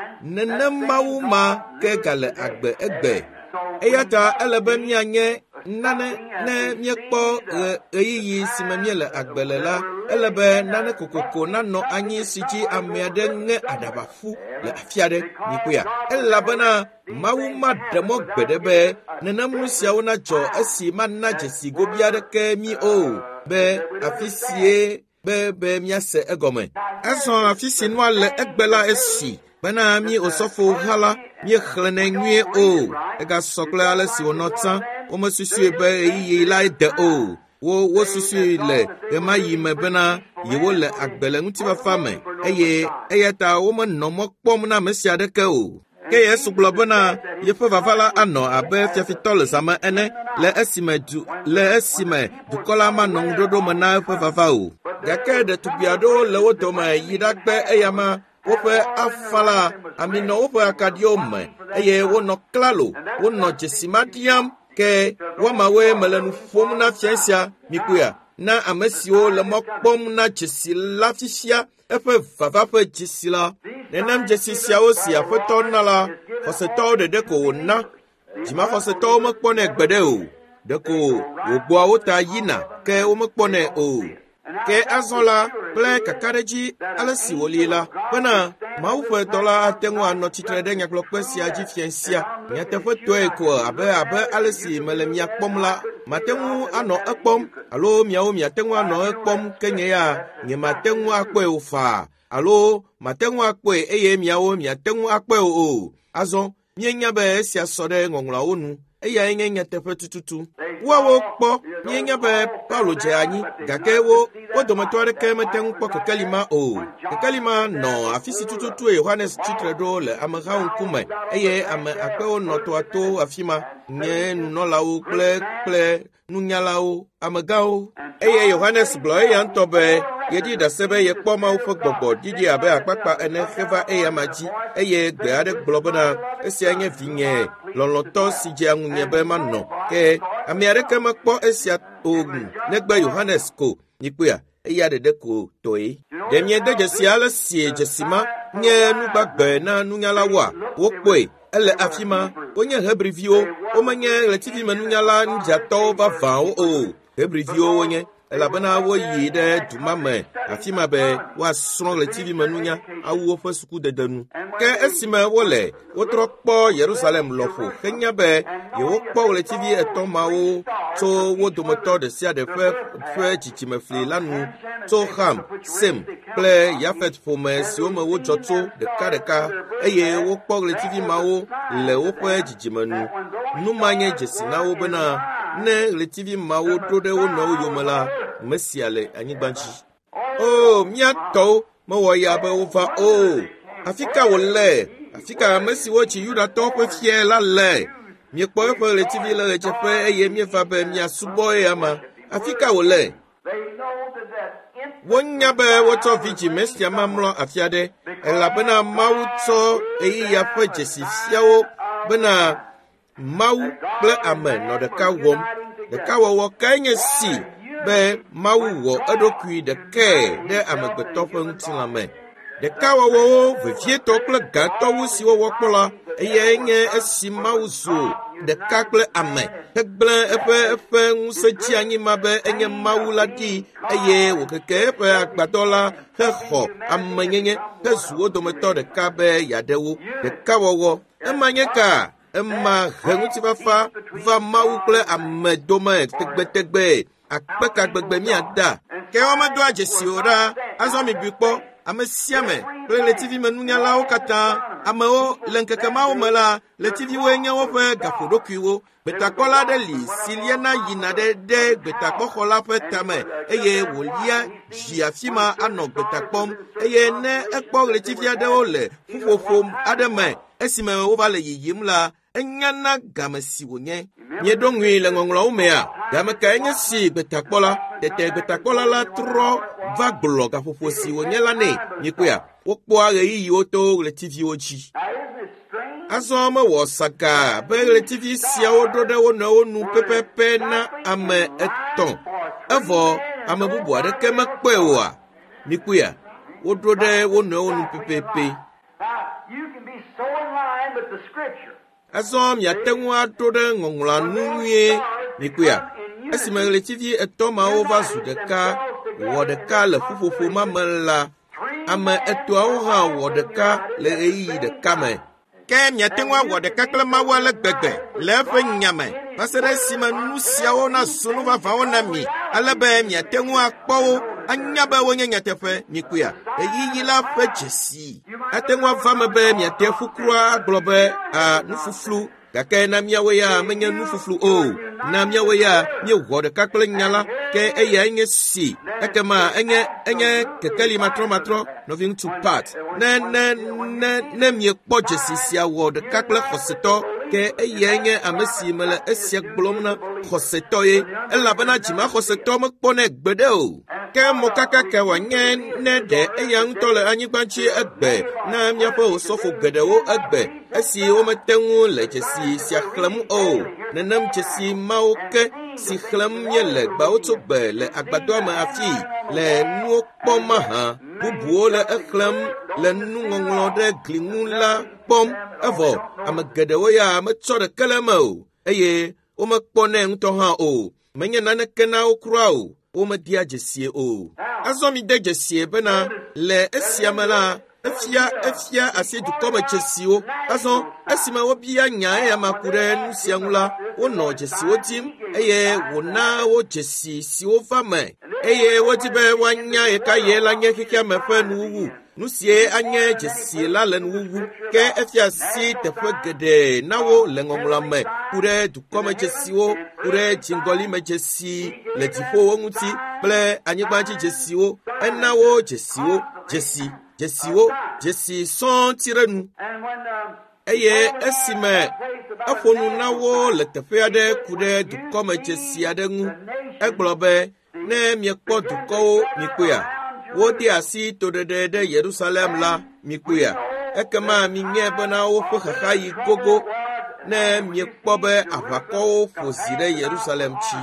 Speaker 1: nenem Mawu ma ke gale agbe egbe. Eya ta ele be mianye nane ne miekpɔ ɣeyiɣi si me miele agbe le la, ele be nane kokoko nanɔ anyi si dzi ame aɖe ŋe aɖabafu le afi aɖe nyikoe. Elabena Mawu maɖe mɔ gbe ɖe be nenem nu siawo nadzɔ esi mana dzesi gobi aɖeke mi o be afi sie be be miase egɔme. Ezɔ afi si nua le egbe la esi bena mi osɔfo hã la miexlẽnɛ nyuie o. Egasɔ kple ale si wònɔ tsã womesusue be ɣeyiɣi la de o. Wo wo susue le ɣe ma yi me bena yewo le agbe le ŋutifafa me eye eya ta womenɔ mɔ kpɔm na ame sia aɖeke o. Ke Yesu gblɔ bena yeƒe vava la anɔ abe fiafitɔ le zãme ene le esime du le esime dukɔ la manɔ ŋuɖoɖo me na eƒe vava o. Gake ɖetugbi aɖewo le wo dome yi ɖagbe eya ma woƒe afala ami nɔ woƒe akaɖiwo me eye wonɔ klalo wonɔ dzesi ma ɖiam. Ke woamawoe mele nu ƒom na fia sia mikoe na ame siwo le mɔ kpɔm na dzesi la fifia eƒe vava ƒe dzesi la. Nenem dzesi siawo si aƒetɔ na la, xɔsetɔwo ɖeɖe ko wòna. Dzimaxɔsetɔwo mekpɔnɛ gbeɖe o, ɖeko wògbɔa wo ta yina ke womekpɔnɛ o. Ke azɔ la kple kakaɖedzi ale si wòli la bena Mawu ƒe dɔla ate ŋu anɔ tsitre ɖe nyagblɔkpe sia dzi fia sia. Nyateƒe tɔe ko abe abe ale si mele mia kpɔm la, mate ŋu anɔ ekpɔm alo miawo miate ŋu anɔ ekpɔm ke nye ya nye mate ŋu akpɔe o faa alo mate ŋu akpɔe eye miawo miate ŋu akpɔe o. Azɔ mienya be esia sɔ ɖe ŋɔŋlɔawo nu. Eyae nye nyateƒe tututu. Woawo kpɔ mienya be Paulo dze anyi gake wo wo dometɔ aɖeke mete ŋu kpɔ kekeli ma o. Kekeli ma nɔ afi si tututu Yohanes tsitre ɖo le ameha ŋkume eye ame akpewo nɔ toa to afi ma nye nunɔlawo kple kple nunyalawo amegãwo. Eye Yohanes gblɔ eya ŋutɔ be yeɖi ɖase be yekpɔ Mawu ƒe gbɔgbɔ didi abe akpakpa ene heva eya ma dzi eye gbe aɖe gblɔ bena esia nye vinye lɔlɔtɔ si dze aŋunye be manɔ. Ke ame aɖeke mekpɔ esia o negbe Yohanes ko nyikoea eya ɖeɖe ko toe. Ɖe miede dzesi ale si dzesi ma nye nugbagbe na nunyalawoa wokpɔe. Ele afi ma wonye Hebriviwo, womenye ɣletivi me nunyala nudzatɔwo vavãwo o. Hebriviwo wonye elabena woyi ɖe duma me afi ma be woasrɔ̃ ɣletivi me nunya awu woƒe sukudede nu. Ke esime wole wotrɔ kpɔ Yerusalem lɔƒo henya be yewokpɔ ɣletivi etɔ̃ mawo tso wo dometɔ ɖe sia ɖe ƒe ƒe dzidzimefli la nu tso Ham, Sem kple Yafet ƒome siwo me wodzɔ tso ɖeka ɖeka eye wokpɔ ɣletivi mawo le woƒe dzidzime nu. Numa nye dzesi na wo bena ne ɣletivi mawo ɖo ɖe wo nɔwo yome la, mesia le anyigba dzi. O mia tɔwo mewɔ ya be wova o. Afi ka wòle? Afi ka ame siwo tsi Yudatɔwo ƒe fia la le? Miekpɔ eƒe ɣletivi le ɣedzeƒe eye mieva be miasubɔe ama. Afi ka wòle? Wonya be wotsɔ vidzi mesia ma mlɔ afi aɖe elabena Mawu tsɔ ɣeyiɣia ƒe dzesi fiawo bena Mawu kple ame nɔ ɖeka wɔm. Ɖeka wɔwɔ kae nye si be Mawu wɔ eɖokui ɖekae ɖe amegbetɔ ƒe ŋutilã me. Ɖeka wɔwɔwo vevietɔ kple gãtɔwo si wɔwɔ kpɔ la eyae nye esi Mawu zu ɖeka kple ame hegblẽ eƒe eƒe ŋusẽ dzi anyi ma be enye Mawu la ɖi eye wòkeke eƒe agbadɔ la hexɔ amenyenye hezu wo dometɔ ɖeka be yeaɖe wo. Ɖeka wɔwɔ ema nye ka ema he ŋutifafa va Mawu kple ame dome tegbetegbe akpekagbegbe miada. Ke womedoa dzesi o ɖa azɔ mi bi kpɔ ame sia me kple ɣletivi me nunyalawo katã amewo le ŋkeke mawo me la ɣletiviwoe nye woƒe gaƒoɖokuiwo. Gbetakpɔla aɖe li si liana yina ɖe ɖe gbetakpɔxɔ la ƒe tame eye wòlia dzi afi ma anɔ gbetakpɔm eye ne ekpɔ ɣletivi aɖewo le ƒuƒoƒo aɖe me esime wova le yiyim la enyana game si wònye. Mieɖo ŋui le ŋɔŋlɔwo mea game kae nye si gbetakpɔla tete gbetakpɔla la trɔ va gblɔ gaƒoƒo si wònye la nɛ mikpɔa wokpɔa ɣeyiyiwo to ɣletiviwo dzi. Azɔ mewɔ saka be ɣletivi siawo ɖo ɖe wo nɔewo nu pepepe na ame etɔ̃ evɔ ame bubu aɖeke mekpɔe oa mikpɔa woɖo ɖe wo nɔewo nu pepepe. Azɔ miate ŋu aɖo ɖe ŋɔŋlɔa nu nyuie mikpɔa esime ɣletivi etɔ̃ mawo va zu ɖeka wɔ ɖeka le ƒuƒoƒo ma me la ame etɔ̃awo hã wɔ ɖeka le ɣeyiɣi ɖeka me. Ke miate ŋu awɔ ɖeka kple Mawu ale gbegbe le eƒe nyame va se ɖe esime nu siawo na zu nu vavãwo na mi ale be miate ŋu akpɔ wo anya be wonye nyateƒe mikpɔa ɣeyiɣi la ƒe dzesi ate ŋu ava me be miate ƒu kura agblɔ be a nufuflu gake na miawo ya menye nufuflu o na miawo ya miewɔ ɖeka kple nya la ke eya nye si ekema enye enye kekeli matrɔ matrɔ nɔvi ŋutsu pat ne ne ne ne miekpɔ dzesi sia wɔ ɖeka kple xɔsetɔ ke eya nye ame si mele esia gblɔm na xɔsetɔ ye elabena dzima xɔsetɔ mekpɔnɛ gbeɖe o ke mɔkaka ke wòanye ne ɖe eya ŋutɔ le anyigba dzi egbe na miaƒe osɔfo geɖewo egbe esi womete ŋu le dzesi sia xlẽm o nenem dzesi mawo ke si xlẽm nye le gbawo tso gbe le agbadɔa me afi le nuwo kpɔm hã bubuwo le exlẽm le nuŋɔŋlɔ ɖe gli ŋu la kpɔm evɔ ame geɖewo ya metsɔ ɖeke le eme o eye womekpɔnɛ ŋutɔ hã o menye naneke na wo kura o womedia dzesie o. Azɔ mi de dzesie bena le esia me la efia efia asi dukɔme dzesiwo azɔ esime wobia nya eya ma ku ɖe nu sia ŋu la wonɔ dzesiwo dim eye wòna wo dzesi siwo va me eye wodi be woanya ye ka ye la nye xexea me ƒe nuwuwu nu sie anye dzesi la le nuwuwu ke efia si teƒe geɖe na wo le ŋɔŋlɔa me ku ɖe dukɔme dzesiwo ku ɖe dziŋgɔli me dzesi le dziƒowo ŋuti kple anyigba dzi dzesiwo ena wo dzesiwo dzesi dzesiwo dzesi sɔŋ ti ɖe nu eye esime eƒo nu na wo le teƒe aɖe ku ɖe dukɔme dzesi aɖe ŋu egblɔ be ne miekpɔ dukɔwo mikpɔa wode asi toɖeɖe ɖe Yerusalem la mikpɔa ekema minye bena woƒe xexayi gogo ne miekpɔ be aʋakɔwo ƒo zi ɖe Yerusalem tsi.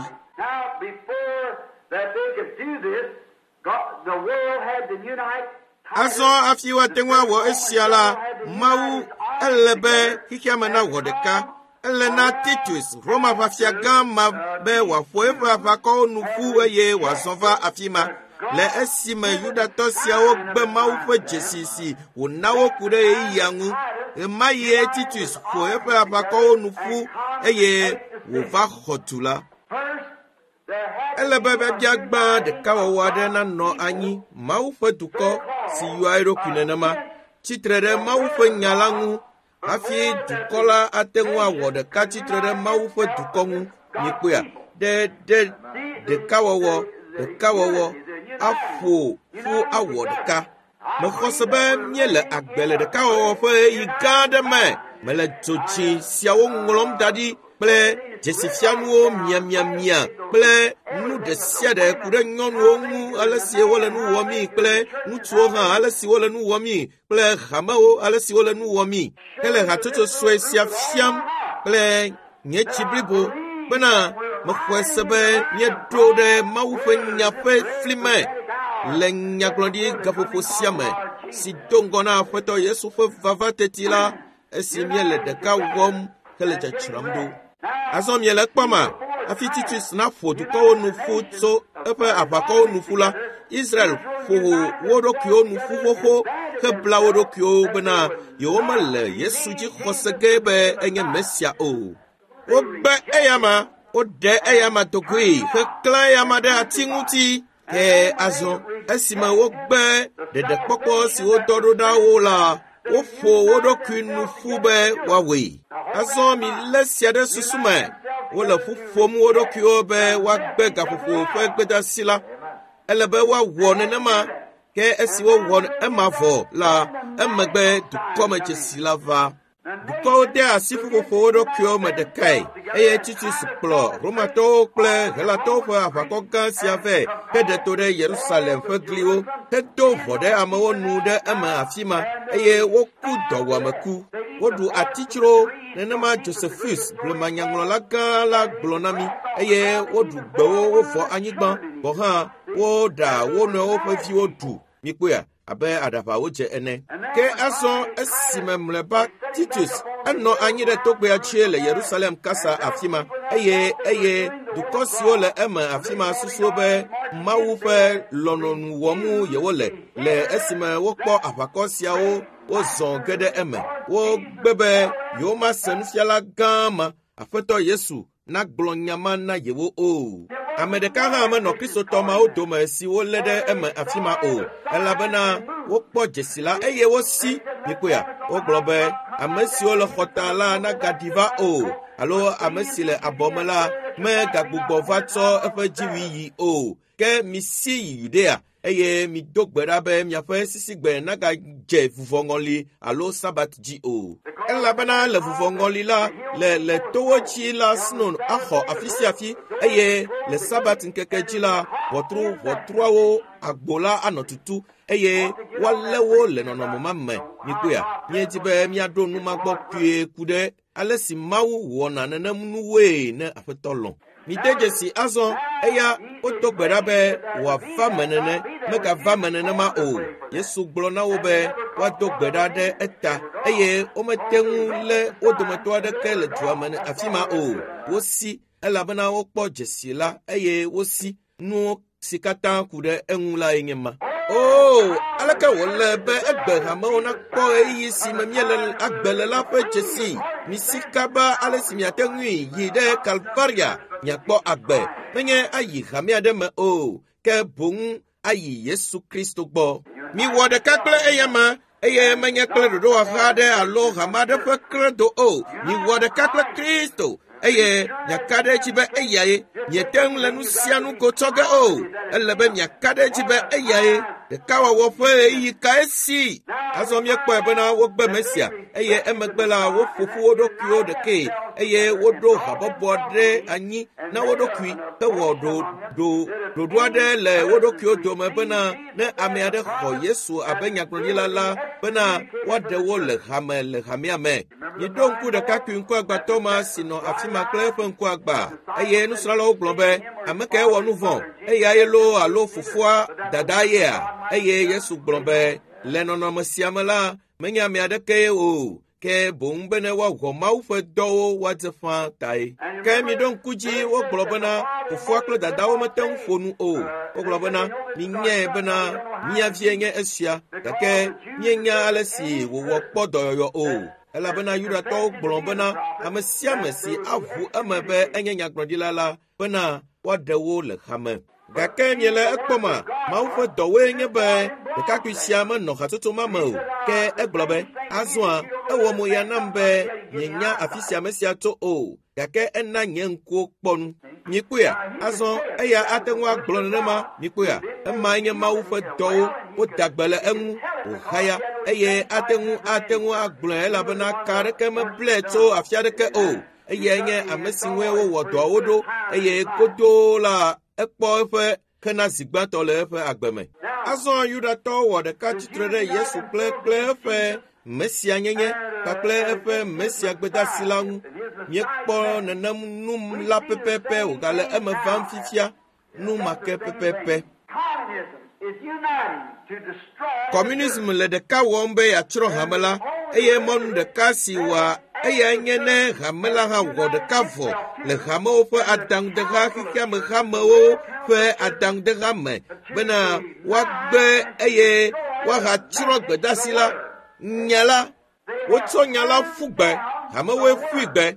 Speaker 1: Azɔ afi woate ŋu awɔ esia la Mawu ele be xixea me nawɔ ɖeka ele na Titus Roma ʋafia gã ma be wòaƒo eƒe aʋakɔwo nu ƒu eye wòazɔ va afi ma le esime Yudatɔ siawo gbe Mawu ƒe dzesi si wòna wo ku ɖe ɣeyiɣia ŋu ɣe ma ɣie Titus ƒo eƒe aʋakɔwo nu ƒu eye wòva xɔ du la. Ele be biabia gbã ɖekawɔwɔ aɖe nanɔ anyi Mawu ƒe dukɔ si yɔa eɖokui nenema tsitre ɖe Mawu ƒe nya la ŋu hafi dukɔ la ate ŋu awɔ ɖeka tsitre ɖe Mawu ƒe dukɔ ŋu mikpɔa ɖe ɖe ɖekawɔwɔ ɖekawɔwɔ aƒo ƒu awɔ ɖeka. Mexɔ se be míele agbe le ɖekawɔwɔ ƒe ɣeyiɣi gã aɖe me mele dzotsi siawo ŋlɔm da ɖi kple dzesifianuwo miamiamia kple nu ɖe sia ɖe ku ɖe nyɔnuwo ŋu ale si wole nu wɔmi kple ŋutsuwo hã ale si wole nu wɔmi kple hamewo ale si wole nu wɔmi hele hatsotso sue sia fiam kple nye tsi blibo bena mexɔe se be míeɖo ɖe Mawu ƒe nya ƒe fli me le nyagblɔɖi gaƒoƒo sia me si do ŋgɔ na Aƒetɔ Yesu ƒe vava teti la esi míele ɖeka wɔm hele dzadzram ɖo. Azɔ miele kpɔma hafi Titus na ƒo dukɔwo nu ƒu tso eƒe aʋakɔwo nu ƒu la Israel ƒo wo ɖokuiwo nu ƒu xoxo hebla wo ɖokuiwo bena yewomele Yesu dzi xɔse ge be enye Mesia o. Wogbe eyama woɖe eyama dogoe heklã eyama ɖe ati ŋuti ke azɔ esime wogbe ɖeɖekpɔkpɔ si wodɔ ɖo ɖa wo la wofo wo ɖokui nu ƒu be woawoe. Azɔ mi lé sia ɖe susu me wole ƒu ƒom wo ɖokuiwo be woagbe gaƒoƒo ƒe gbedasi la. Ele be woawɔ nenema ke esi wowɔ ema vɔ la emegbe dukɔme dzesi la va. Dukɔwo de asi ƒuƒoƒo wo ɖokuiwo me ɖekae eye Titus kplɔ Romatɔwo kple Helatɔwo ƒe aʋakɔ gã sia vɛ heɖe to ɖe Yerusalem ƒe gliwo hedo vɔ ɖe amewo nu ɖe eme afi ma eye woku dɔwuameku. Woɖu atitsro nenema Josephus blemanyaŋlɔla gã la gblɔ na mi eye woɖu gbewo wovɔ anyigba vɔ hã woɖa wo nɔewo ƒe viwo ɖu mikpoa abe aɖaʋawo dze ene. Ke azɔ esime mlɔeba Titus enɔ anyi ɖe togbea dzi le Yerusalem kasa afi ma eye eye dukɔ siwo le eme afi ma susu be Mawu ƒe lɔlɔ̃nu wɔm yewole le esime wokpɔ aʋakɔ siawo wozɔ ge ɖe eme. Wogbe be yewomase nufiala gã ma Aƒetɔ Yesu nagblɔ nyama na yewo o. Ame ɖeka hã menɔ kristotɔ mawo dome si wolé ɖe eme afi ma o, elabena wokpɔ dzesi la eye wosi mikpoa wogblɔ be ame siwo le xɔta la nagaɖi va o, alo ame si le abɔme la megagbugbɔ va tsɔ eƒe dziwui yi o, ke misi yi Yudea eye mido gbe ɖa be miaƒe sisigbe nagadze vuvɔŋɔli alo sabat dzi o. Elabena le vuvɔŋɔli la le le towo dzi la sino axɔ afi sia afi eye le sabat ŋkeke dzi la ʋɔtru ʋɔtruawo agbo la anɔ tutu eye woalé wo le nɔnɔme ma me. Mikpoa míedi be míaɖo numagbɔ kue ku ɖe ale si Mawu wɔna nenem nuwoe ne Aƒetɔ lɔ̃. Mide dzesi azɔ eya wodo gbe ɖa be wòava me nene megava me nenema o. Yesu gblɔ na wo be woado gbe ɖa ɖe eta eye womete ŋu lé wo dometɔ aɖeke le dua me afi ma o. Wosi elabena wokpɔ dzesi la eye wosi nuwo si katã ku ɖe eŋu la enye ma. O, aleke wòle be egbe hamewo nakpɔ ɣeyiɣi si me míele agbe le la ƒe dzesi. Misi kaba ale si miate ŋui yi ɖe Kalvaria miakpɔ agbe, menye ayi hamea ɖe me o, ke boŋ ayi Yesu Kristo gbɔ. Miwɔ ɖeka kple eyama eye menye kple ɖoɖo axa aɖe alo hame aɖe ƒe kredo o. Miwɔ ɖeka kple Kristo eye miaka ɖe edzi be eyae miete ŋu le nu sia nu ko tsɔ ge o. Ele be miaka ɖe edzi be eyae ɖekawɔwɔ ƒe ɣeyiɣi ka esi. Azɔ míekpɔe bena wogbe Mesia eye emegbe la woƒoƒu wo ɖokuiwo ɖekee eye woɖo habɔbɔ ɖe anyi na wo ɖokui hewɔ ɖo ɖo ɖoɖo aɖe le wo ɖokuiwo dome bena ne ame aɖe xɔ Yesu abe nyagblɔɖila la bena woaɖe wo le hame le hamea me. Miɖo ŋku ɖekakpui ŋkuagbãtɔ ma si nɔ afi ma kple eƒe ŋkuagba eye nusrɔ̃lawo gblɔ be ame kae wɔ nu vɔ eyae lo alo fofoa dada yea eye Yesu gblɔ be le nɔnɔme sia me la menye ame aɖeke o, ke boŋ bene woawɔ Mawu ƒe dɔwo woadze ƒãa tae. Ke miɖo ŋku dzi wogblɔ bena fofoa kple dadawo mete ŋu ƒo nu o. Wogblɔ bena minyae bena mia vie nye esia, gake mienya ale si wòwɔ kpɔ dɔyɔyɔ o. Elabena Yudatɔwo gblɔ bena ame sia ame si aʋu eme be enye nyagblɔɖila la bena woaɖe wo le hame. Gake miele ekpɔma Mawu ƒe dɔwoe nye be ɖekakpui sia menɔ hatsotso ma me o, ke egblɔ be azɔa ewɔ moya nam be mienya afi sia ame sia tso o, gake ena nye ŋkuwo kpɔ nu. Mikpoa azɔ eya ate ŋu agblɔ nenema mikpoa ema nye Mawu ƒe dɔwo woda gbe le eŋu wòhaya eye ate ŋu ate ŋu agblɔe elabena ka aɖeke meblẽ tso afi aɖeke o. Eye nye ame si ŋue wowɔ dɔawo ɖo eye godoo la ekpɔ eƒe hena zigbãtɔ le eƒe agbe me. Azɔ Yudatɔwo wɔ ɖeka tsitre ɖe Yesu kple kple eƒe Mesia nyenye kpakple eƒe Mesia gbedasi la ŋu. Míekpɔ nenem num la pɛpɛpɛ wògale eme vam fifia, nu make pɛpɛpɛ. Communism le ɖeka wɔm be yeatsrɔ̃ hame la eye mɔnu ɖeka si wòa eya nye ne hame la hã wɔ ɖeka vɔ le hamewo ƒe adaŋudeha xixiame hamewo ƒe adaŋudeha me bena woagbe eye woahatsrɔ̃ gbedasi la. Nya la wotsɔ nya la ƒu gbe, hamewoe ƒui gbe,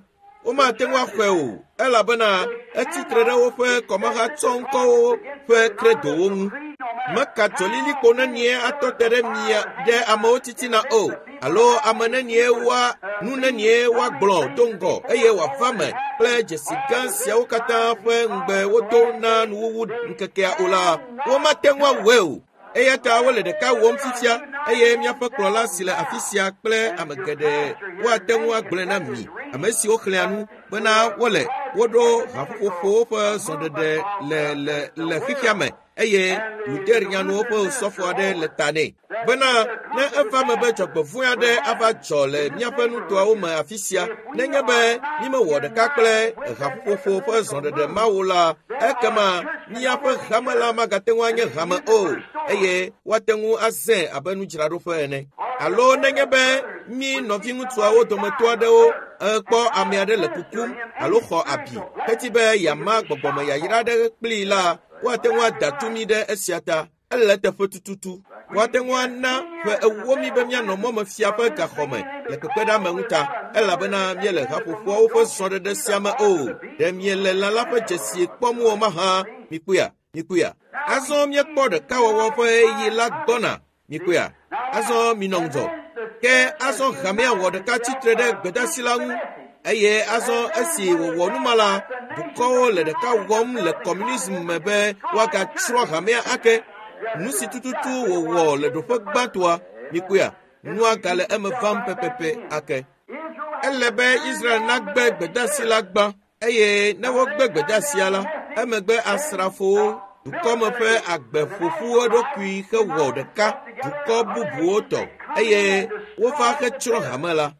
Speaker 1: womate ŋu axɔe o elabena etitre ɖe woƒe kɔmeha tsɔŋkɔwo ƒe kredowo ŋu. Meka dzɔlilikpo nenie atɔ te ɖe mia ɖe amewo titina o, alo ame nenie woa nu nenie woagblɔ do ŋgɔ eye wòava me kple dzesi gã siawo katã ƒe ŋugbe wodo na nuwuwu ŋkekea o la, womate ŋu awɔe o. Eya ta wole ɖeka wɔm fifia eye míaƒe kplɔla si le afi sia kple ame geɖe woate ŋu agblẽ na mi, ame siwo xlẽa nu bena wole woɖo haƒoƒowo ƒe zɔɖeɖe le le le xixia me eye luterianuwo ƒe sɔfo aɖe le ta nɛ bena ne eva me be dzɔgbevɔ̃e aɖe ava dzɔ le míaƒe nutoawo me afi sia, nenye be mímewɔ ɖeka kple haƒoƒo ƒe zɔɖeɖe mawo la, ekema míaƒe hame la magate ŋu anye hame o eye woate ŋu azẽ abe nudzraɖoƒe ene. Alo nenye be mí nɔvi ŋutsuawo dometɔ aɖewo ekpɔ ame aɖe le kukum alo xɔ abi heti be yama gbɔgbɔme yayra aɖe kplii la, woate ŋu adatu mí ɖe esia ta. Ele teƒe tututu. Woate ŋu ana ƒe ewo mí be míanɔ mɔmefia ƒe gaxɔme le kpekpeɖeame ŋuta, elabena míele haƒoƒoawo ƒe zɔɖeɖe sia me o. Ɖe miele lã la ƒe dzesi kpɔm o mahã, mikpoea, mikpoea. Azɔ míekpɔ ɖekawɔwɔ ƒe yi la gbɔna, mikpoea. Azɔ minɔ ŋudzɔ. Ke azɔ hamea wɔ ɖeka tsitre ɖe gbedasi la ŋu, eye azɔ esi wòwɔ numa la, dukɔwo le ɖeka wɔm le kɔmunism me be woagatsrɔ̃ hamea ake. Nu si tututu wòwɔ le ɖoƒe gbãtɔa, mikpoea, nua gale eme vam pepepe ake. Ele be Israel nagbe gbedasi la gbã, eye ne wogbe gbedasia la, emegbe asrafowo dukɔme ƒe agbeƒoƒuwo ɖokui hewɔ ɖeka dukɔ bubuwo tɔ, eye wova hetsrɔ̃ hame la.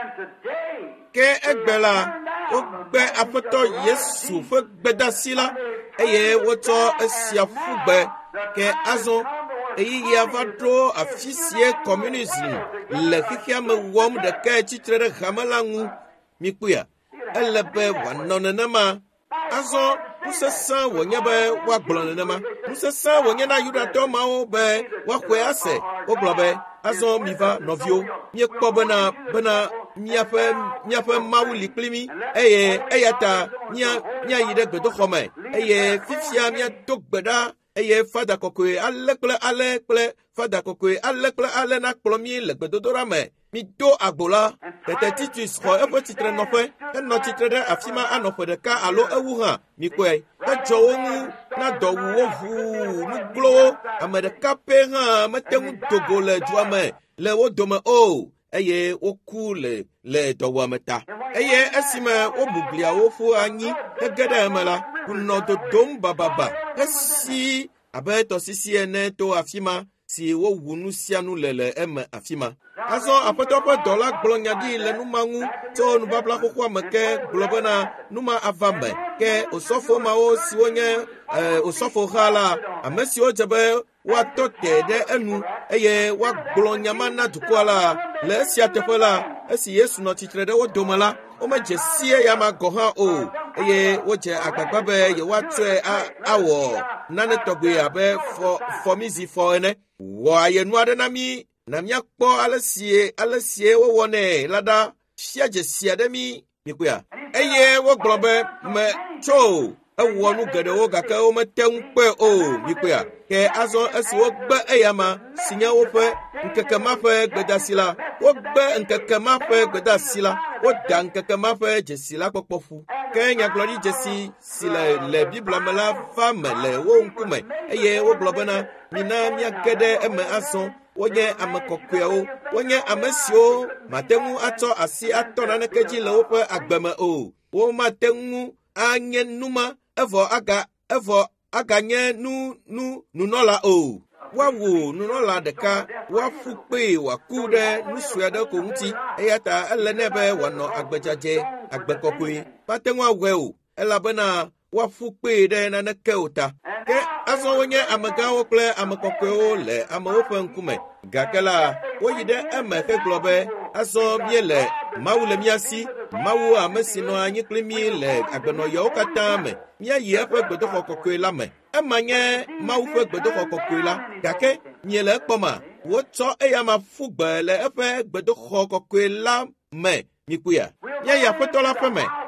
Speaker 1: Ke egbe la, wogbe Aƒetɔ Yesu ƒe gbedasi la, eye wotsɔ esia ƒu gbe. Ke azɔ eyiyia va ɖo afi sie communism le xexea me wɔm ɖeke tsitre ɖe hame la ŋu, mikpoea. Ele be wòanɔ nenema. Azɔ nusesẽ wònye be woagblɔ nenema. Nusesẽ wònye na Yudatɔ mawo be woaxɔe ase. Wogblɔ be azɔ miva nɔviwo, míekpɔ bena bena míaƒe míaƒe Mawu li kpli mí eye eya ta míayi ɖe gbedoxɔ me eye fifia míado gbe ɖa eye fada kɔkɔe ale kple ale kple fada kɔkɔe ale kple ale nakplɔ mí le gbedodoɖa me. Mido agbo la. Tete Titus xɔ eƒe tsitrenɔƒe. Enɔ tsitre ɖe afi ma anɔ ƒe ɖeka alo ewu hã. Mikpɔe. Edzɔ wo ŋu na dɔ wu wo ʋuu nuglowo. Ame ɖeka pɛ hã mete ŋu do go le dua me le wo dome o. Eye woku le le dɔwuame ta. Eye esime wobu gliawo ƒu anyi hege ɖe eme la, kunɔ dodom bababa hesi abe tɔsisi ene to afi ma si wowu nu sia nu le le eme afi ma. Azɔ Aƒetɔ ƒe dɔla gblɔ nya ɖi le numa ŋu tso nubabla xoxoa me ke gblɔ bena numa ava me. Ke osɔfo mawo siwo nye eh, osɔfo ha la, ame siwo dze be woatɔ te ɖe enu eye woagblɔ nyama na dukɔa la, le esia teƒe la, esi Yesu nɔ tsitre ɖe wo dome la, womedze sie yama gɔ hã o, eye wodze agbagba be yewoatsɔe awɔ nane tɔgbe abe fɔ fɔmizi fɔ ene. Wɔ ayenu aɖe na mí, na míakpɔ ale sie ale sie wowɔ nɛ la ɖa fia dzesia ɖe mí, mikpoea. Eye wogblɔ be me tso ewɔ nu geɖewo gake womete ŋu kpɔe o, mikpoea. Ke azɔ esi wogbe eyama si nye woƒe ŋkeke ma ƒe gbedasi la, wogbe ŋkeke ma ƒe gbedasi la, woda ŋkeke ma ƒe dzesi la kpɔkpɔ ƒu. Ke nyagblɔɖi dzesi si le le Biblia me la va me le wo ŋkume eye wogblɔ bena mina míage ɖe eme azɔ. Wonye ame kɔkɔewo, wonye ame siwo mate ŋu atsɔ asi atɔ naneke dzi le woƒe agbeme o. Womate ŋu anye numa evɔ aga evɔ aganye nu nu nunɔla o. Woawu nunɔla ɖeka, woaƒu kpee wòaku ɖe nu sue aɖe ko ŋuti, eya ta ele nɛ be wòanɔ agbedzadze, agbe kɔkɔe. Mate ŋu awɔe o, elabena woaƒu kpee ɖe naneke o ta. Ke azɔ wonye amegãwo kple ame kɔkɔewo le amewo ƒe ŋkume. Gake la, woyi ɖe eme hegblɔ be azɔ míele Mawu le mía si, Mawu ame si nɔ anyi kpli mí le agbenɔyawo katã me. Míayi eƒe gbedoxɔ kɔkɔe la me. Ema nye Mawu ƒe gbedoxɔ kɔkɔe la, gake miele ekpɔma, wotsɔ eyama ƒu gbe le eƒe gbedoxɔ kɔkɔe la me, mikpoea. Míayi Aƒetɔ la ƒe me,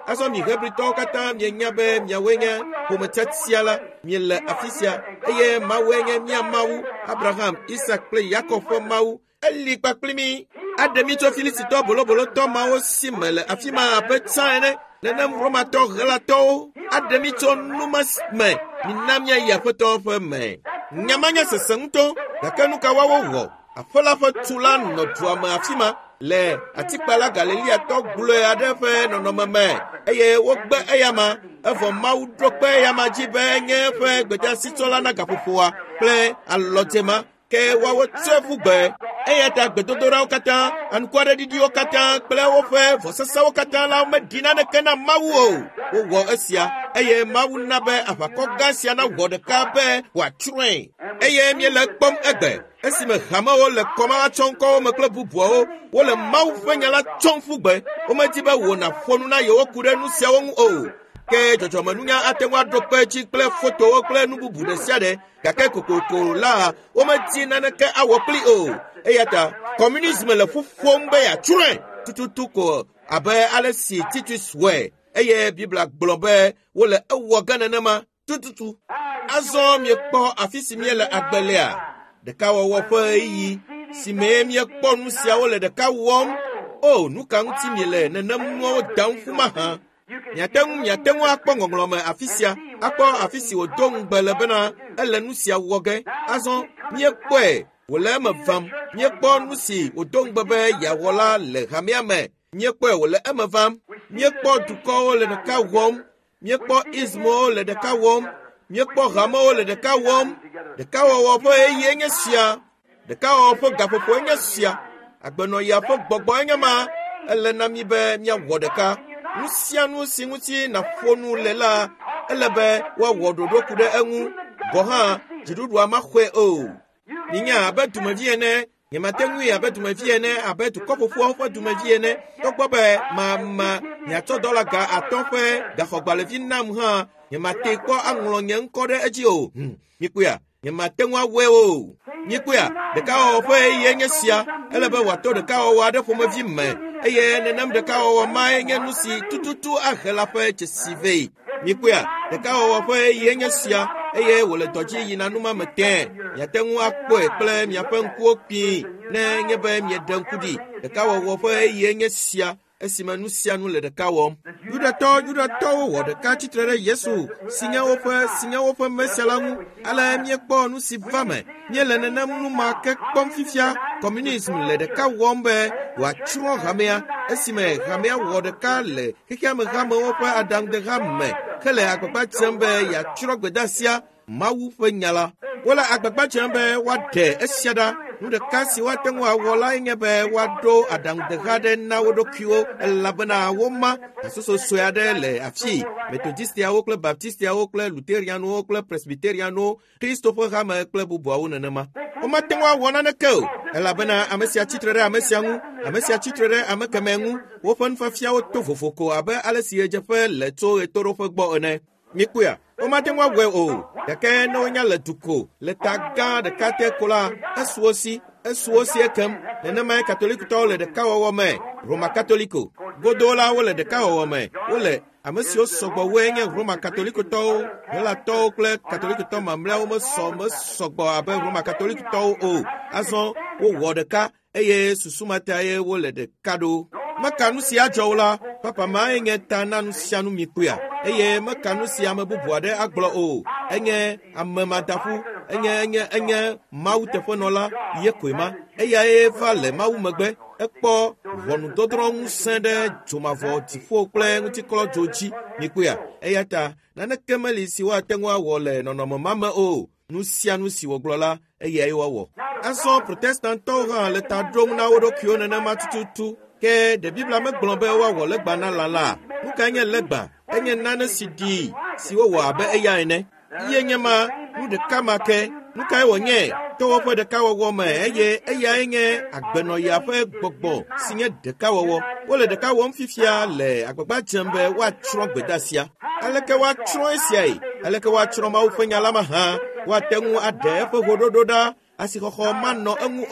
Speaker 1: azɔ mi hebritɔwo katã mienya be miawoe nye ƒometsetsia la miele afi sia eye Mawoe nye mia Mawu Abraham, Isak kple Yakob ƒe Mawu. Eli kpakpli mi aɖe mi tso Filistitɔ bolobolotɔ mawo si me le afi ma abe tsã ene. Nenem Romatɔ helatɔwo aɖe mi tso nume me mina míayi Aƒetɔ ƒe me. Nyama nye sese ŋutɔ gake nu ka woawo wɔ? Aƒe la ƒe tula nɔ dua me afi ma le atikpala Galileatɔ gblɔe aɖe ƒe nɔnɔme me eye wogbe eyama evɔ Mawu ɖo kpe eyama dzi be nye eƒe gbedeasitsɔla na gaƒoƒoa kple alɔdzema ke woawo tse vugbe eya ta gbedodoɖawo katã anukuaɖeɖiɖiwo katã kple woƒe vɔsasawo katã la meɖi naneke na Mawu o. Wowɔ esia eye Mawu na be aʋakɔ gã sia na wɔ ɖeka be wòatsrɔ̃e eye miele kpɔm egbe esime hamewo le kɔma tsɔm kɔwo me kple bubuawo wole Mawu ƒe nya la tsɔm fugbe womedi be wòna ƒonu na yewo ku ɖe nu siawo ŋu o. Ke dzɔdzɔmenunya ate ŋu aɖo kpe dzi kple fotowo kple nu bubu ɖe sia ɖe gake kokoko la womedi naneke awɔ kpli o. Eya ta communisme le ƒuƒom be yatsrɔ̃e tututu ko abe ale si Titus wɔe eye Biblia gblɔ be wole ewɔ ge nenema tututu. Azɔ miekpɔ afi si miele agbelea ɖekawɔwɔ ƒe ɣeyiɣi si me miekpɔ nu siawo le ɖeka wɔm. O nu ka ŋuti miele nenem nuawo dam ƒu mahã? Miate ŋu miate ŋu akpɔ ŋɔŋlɔ me afi sia akpɔ afi si wòdo ŋugbe le bena ele nu sia wɔ ge. Azɔ miekpɔe wòle eme vam, miekpɔ nu si wòdo ŋugbe be yeawɔ la le hamea me, miekpɔe wòle eme vam, miekpɔ dukɔwo le ɖeka wɔm, miekpɔ izmowo le ɖeka wɔm, miekpɔ hamewo le ɖeka wɔm. Ɖekawɔwɔ ƒe eye nye sia, ɖekawɔwɔ ƒe gaƒoƒo nye sia, agbenɔyia ƒe gbɔgbɔ nye ma. Ele na mi be miawɔ ɖeka. Nu sia nu si ŋuti naƒo nu le la ele be woawɔ ɖoɖo ku ɖe eŋu gɔ hã dziɖuɖua maxɔe o. Nye abe dumevi ene, nyemate ŋui abe dumevi ene, abe dukɔ ƒoƒoawo ƒe dumevi ene, togbɔ be mama miatsɔ dɔlaga atɔ ƒe gaxɔgbalevi nam hã nyemate kpɔ aŋlɔ nye ŋkɔ ɖe edzi o. Hm, mikpoa nyemate ŋu awɔe o. Mikpoa ɖekawɔwɔ ƒe eye nye sia ele be wòato ɖekawɔwɔ aɖe ƒomevi me eye nenem ɖekawɔwɔ mae nye nu si tututu ahe la ƒe dzesi vɛ. Mikpoa ɖekawɔwɔ ƒe eye nye sia eye wòle dɔ dzi yina numa me tẽ miate ŋu akpɔe kple miaƒe ŋkuwo kpii ne nye be mieɖe ŋku ɖi. Ɖekawɔwɔ ƒe eye nye sia esime nu sia nu le ɖeka wɔm. Yudatɔ Yudatɔwo wɔ ɖeka tsitre ɖe Yesu si nye woƒe si nye woƒe Mesia la ŋu ale miekpɔ nu si va me. Miele nenem nu ma ke kpɔm fifia communisme le ɖeka wɔm be wòatsrɔ̃ hamea esime hamea wɔ ɖeka le xexeame hamewo ƒe aɖaŋudeha me hele agbagba dzem be yeatsrɔ̃ gbedasia Mawu ƒe nya la. Wole agbagba dzem be woaɖe esia ɖa. Nu ɖeka si woate ŋu awɔ la nye be woaɖo aɖaŋudeha ɖe na wo ɖokuiwo elabena woma hasoso sue aɖe le afii. Metodistiawo kple baptistiawo kple luterianuwo kple presbiterianuwo, Kristo ƒe hame kple bubuawo nenema. Womate ŋu awɔ naneke o elabena ame sia tsitre ɖe ame sia ŋu, ame sia tsitre ɖe ame kemɛ ŋu. Woƒe nufiafiawo to vovo ko abe ale si ɣedzeƒe le tso ɣetoɖoƒe gbɔ ene. Mikpoa womate ŋu awɔe o gake ne wonya le duko le ta gã ɖeka te ko la esuwo si esuwo si ekem. Nenemae katolikutɔwo le ɖekawɔwɔ me, Roma katoliko. Godo la wole ɖekawɔwɔ me, wole ame siwo sɔgbɔ woe nye Roma katolikutɔwo, helatɔwo kple katolikutɔ mamlɛawo mesɔ mesɔgbɔ abe Roma katolikutɔwo o. Azɔ wowɔ ɖeka eye susumatae wole ɖeka ɖo. Meka nu si adzɔ la, papa mae nye ta na nu sia nu mikpoa eye meka nu si ame bubu aɖe agblɔ o. Enye ame madaƒu, enye enye enye Mawu teƒenɔla ye koe ma. Eyae va le Mawu megbe. Ekpɔ ʋɔnudɔdrɔ̃ ŋusẽ ɖe dzomavɔ dziƒo kple ŋutiklɔ dzo dzi mikpoa eya ta naneke meli si woate ŋu awɔ le nɔnɔme ma me o. Nu sia nu si wògblɔ la eyae wɔwɔ. Azɔ protestantɔwo hã le ta ɖom na wo ɖokuiwo nenema tututu. Ke ɖe Biblia megblɔ be woawɔ legba na lã la. Nu ka nye legba? Enye nane si ɖi si wowɔ abe eya ene. Ye nye ma nu ɖeka ma ke nu kae wònye tɔwo ƒe ɖekawɔwɔ me eye eyae nye agbenɔya ƒe gbɔgbɔ si nye ɖekawɔwɔ. Wole ɖeka wɔm fifia le agbagba dzem be woatsrɔ̃ gbedasia. Aleke woatsrɔ̃ esiae? Aleke woatsrɔ̃ Mawu ƒe nya la ma hã? Woate ŋu aɖe eƒe ʋɔɖoɖo ɖa asixɔxɔ manɔ eŋu o.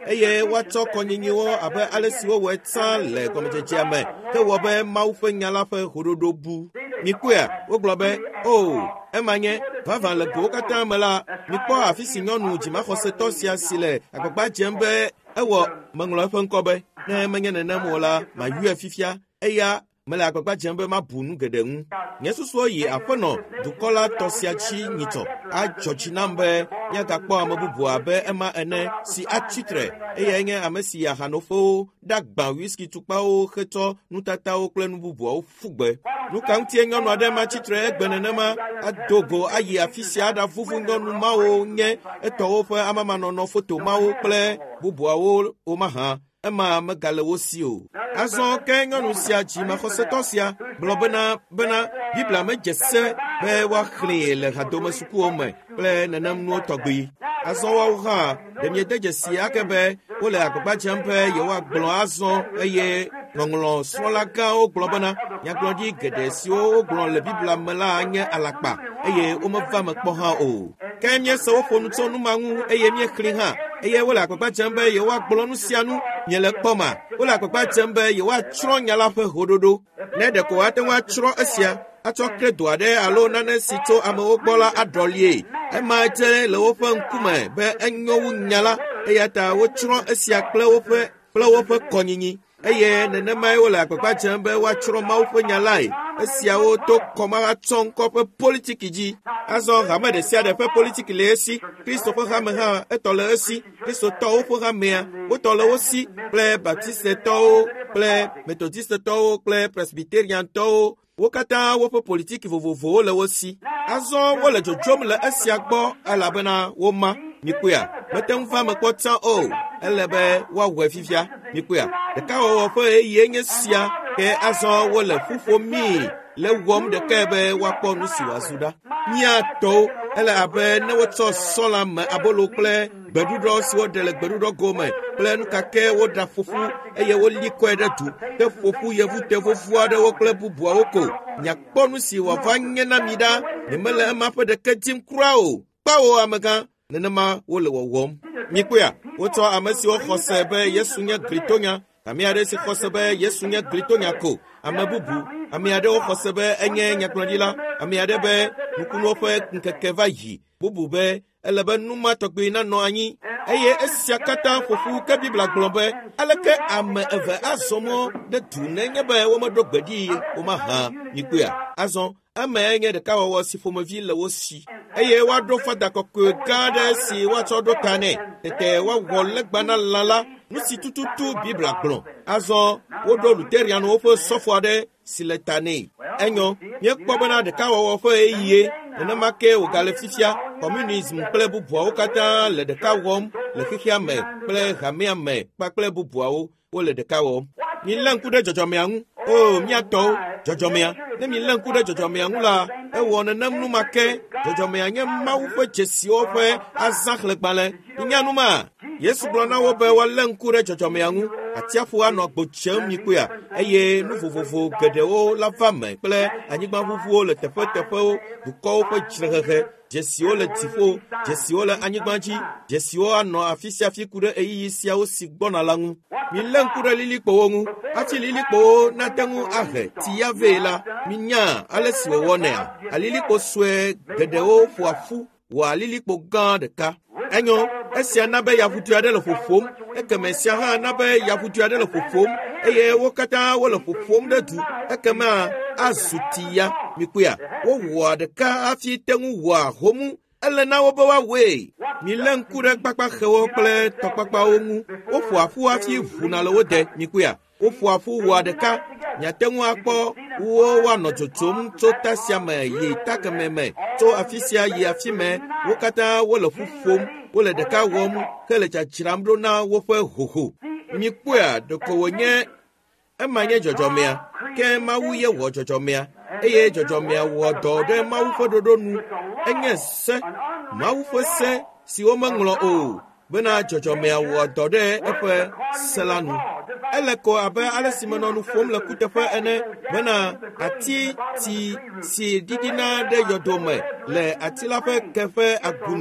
Speaker 1: eye watsɔ kɔnyinyiwo abe ale siwo wɔ etsa le gɔmedzedzea me ke wɔ be Mawu ƒe nya la ƒe hoɖoɖo bu. Mikpɔa wogblɔ be o ema nye vavã le gowo katã me la mikpɔ afi si nyɔnu dzimaxɔsetɔ sia si le agbagba dzem be ewɔ meŋlɔ eƒe ŋkɔ be ne menye nenem o la mayɔe fifia eya mele agbagba dzem be mabu nu geɖe ŋu. Nye susuwo yi aƒenɔ dukɔ la tɔ sia dzi nyitɔ adzɔ dzi nam be míagakpɔ ame bubu abe ema ene si atsitre eye nye ame si ahanoƒewo ɖagbã whisky tukpawo xetsɔ nutatawo kple nu bubuawo ƒugbe. Nu ka ŋutie nyɔnu aɖe ma tsitre egbe nenema ado go ayi afi sia aɖavuvu nyɔnu mawo nye etɔwo ƒe amamanɔnɔ foto mawo kple bubuawo womahã ema megale wo si o. Azɔ ke nyɔnu sia dzimaxɔsetɔ sia gblɔ bena bena Biblia medze se be woaxlẽe le hadome sukuwo me kple nenem nuwo tɔgbi. Azɔ woawo hã ɖe miede dzesi ake be wole agbagba dzem be yewoagblɔ azɔ eye ŋɔŋlɔ srɔ̃la gãwo gblɔ bena nyagblɔɖi geɖe siwo wogblɔ le Biblia me la nye alakpa eye womeva me kpɔ hã o. Ke míese woƒo nu tso nu ma ŋu eye míexlẽ hã eye wole agbagba dzem be yewoagblɔ nu sia nu miele kpɔma wole agbagba dzem be yewoatsrɔ̃ nya la ƒe hoɖoɖo. Ne ɖeko ate ŋu atsrɔ̃ esia atsɔ kredo aɖe alo nane si tso amewo gbɔ la aɖɔlie ema dze le woƒe ŋkume be enyo wu nya la eya ta wotsrɔ̃ esia kple woƒe kple woƒe kɔnyinyi eye nenemae wole agbagba dzem be woatsrɔ̃ Mawu ƒe nya lae esiawo to kɔma atsɔ ŋkɔ ƒe politiki dzi. Azɔ hame ɖe sia ɖe ƒe politiki le esi, Kristo ƒe hame hã etɔ le esi, Kristotɔwo ƒe hamea wotɔ le wo si kple baptistetɔwo kple metodistetɔwo kple presbyteriantɔwo wo katã woƒe politiki vovovowo le wo si. Azɔ wole dzodzom le esia gbɔ elabena woma. Mikpoa mete ŋu va me kpɔ tsã o ele be woawɔe fifia. Mikpoa ɖekawɔwɔ ƒe eye nye sia ke azɔ wole ƒu ƒomii le wɔm ɖekae be woakpɔ nu si wòazu ɖa. Míatɔwo ele abe ne wotsɔ sɔ la me abolo kple gbeɖuɖɔ si woɖe le gbeɖuɖɔ go me kple nukake woɖa ƒoƒu eye woli kɔe ɖe du ke ƒoƒu yevute vovu aɖewo kple bubuawo ko. Miakpɔ nu si wòava nye na mi ɖa nyemele ema ƒe ɖeke dim kura o. Kpawo amegã nenema wole wɔwɔm. Mikpoa wotsɔ ame siwo xɔ se be Yesu nye glitonya, ame aɖe si xɔ se be Yesu nye glitonya ko, ame bubu, ame aɖewo xɔ se be enye nyagblɔɖila, ame aɖe be nukunuwo ƒe ŋkeke va yi, bubu be ele be nu ma tɔgbi nanɔ anyi eye esia katã ƒoƒu ke Biblia gblɔ be aleke ame eve azɔ mɔ ɖe du nenye be womeɖo gbeɖi womahã. Mikpoa azɔ eme nye ɖekawɔwɔ si ƒomevi le wo si eye woaɖo fada kɔkɔe gã aɖe si woatsɔ ɖo ta nɛ tete woawɔ legba na lã la nu si tututu Biblia gblɔ. Azɔ woɖo luterianwo ƒe sɔfo aɖe si le ta nɛ. Enyo míekpɔ bena ɖekawɔwɔ ƒe eye nenema ke wògale fifia communism kple bubuawo katã le ɖeka wɔm le xexea me kple hamea me kpakple bubuawo wole ɖeka wɔm. Milé ŋku ɖe dzɔdzɔmea ŋu o míatɔwo dzɔdzɔmea ne milé ŋku ɖe dzɔdzɔmea ŋu la ewɔ nenem nu ma ke dzɔdzɔmea nye Mawu ƒe dzesiwo ƒe azãxlẽgbalẽ. Minya nu ma Yesu gblɔ na wo be woalé ŋku ɖe dzɔdzɔmea ŋu atiaƒu anɔ gbo tsem mikpoa eye nu vovovo geɖewo la va me kple anyigba ʋuʋuwo le teƒe teƒewo dukɔwo ƒe dzrehehe dzesiwo le dziƒo dzesiwo le anyigba dzi dzesiwo anɔ afi sia afi ku ɖe eyiyi siawo si gbɔna la ŋu. Milé ŋku ɖe lilikpowo ŋu hafi lilikpowo nate ŋu ahe ti ya vee la minya ale si wòwɔnea. Alilikpo sue geɖewo ƒoa ƒu wɔ alilikpo gã ɖeka. Enyo esia na be yaʋutui aɖe le ƒoƒom ekeme sia hã na be yaʋutui aɖe le ƒoƒom eye wo katã wole ƒoƒom ɖe du ekema azu ti ya. Mikpoa wowɔa ɖeka hafi te ŋu wɔa homu ele na wo be woawɔe. Milé ŋku ɖe kpakpaxewo kple tɔkpakpawo ŋu woƒoa ƒu hafi ʋuna le wo de. Mikpoa woƒoa ƒu wɔa ɖeka miate ŋu akpɔ wo woanɔ tsotsom tso ta sia me yi ta keme me tso afi sia yi afi me wo katã wole ƒu ƒom wole ɖeka wɔm ke le dzadzram ɖo na woƒe hoho. Mikpoa ɖeko wònye ema nye dzɔdzɔmea ke Mawu ye wɔ dzɔdzɔmea eye dzɔdzɔmea wɔ dɔ ɖe Mawu ƒe ɖoɖo nu. Enye se Mawu ƒe se si womeŋlɔ o bena dzɔdzɔmea wɔ dɔ ɖe eƒe se la nu. Ele ko abe ale si menɔ nu ƒom le kuteƒe ene bena ati ti si ɖiɖina ɖe yɔdo me le ati la ƒe ke ƒe agunu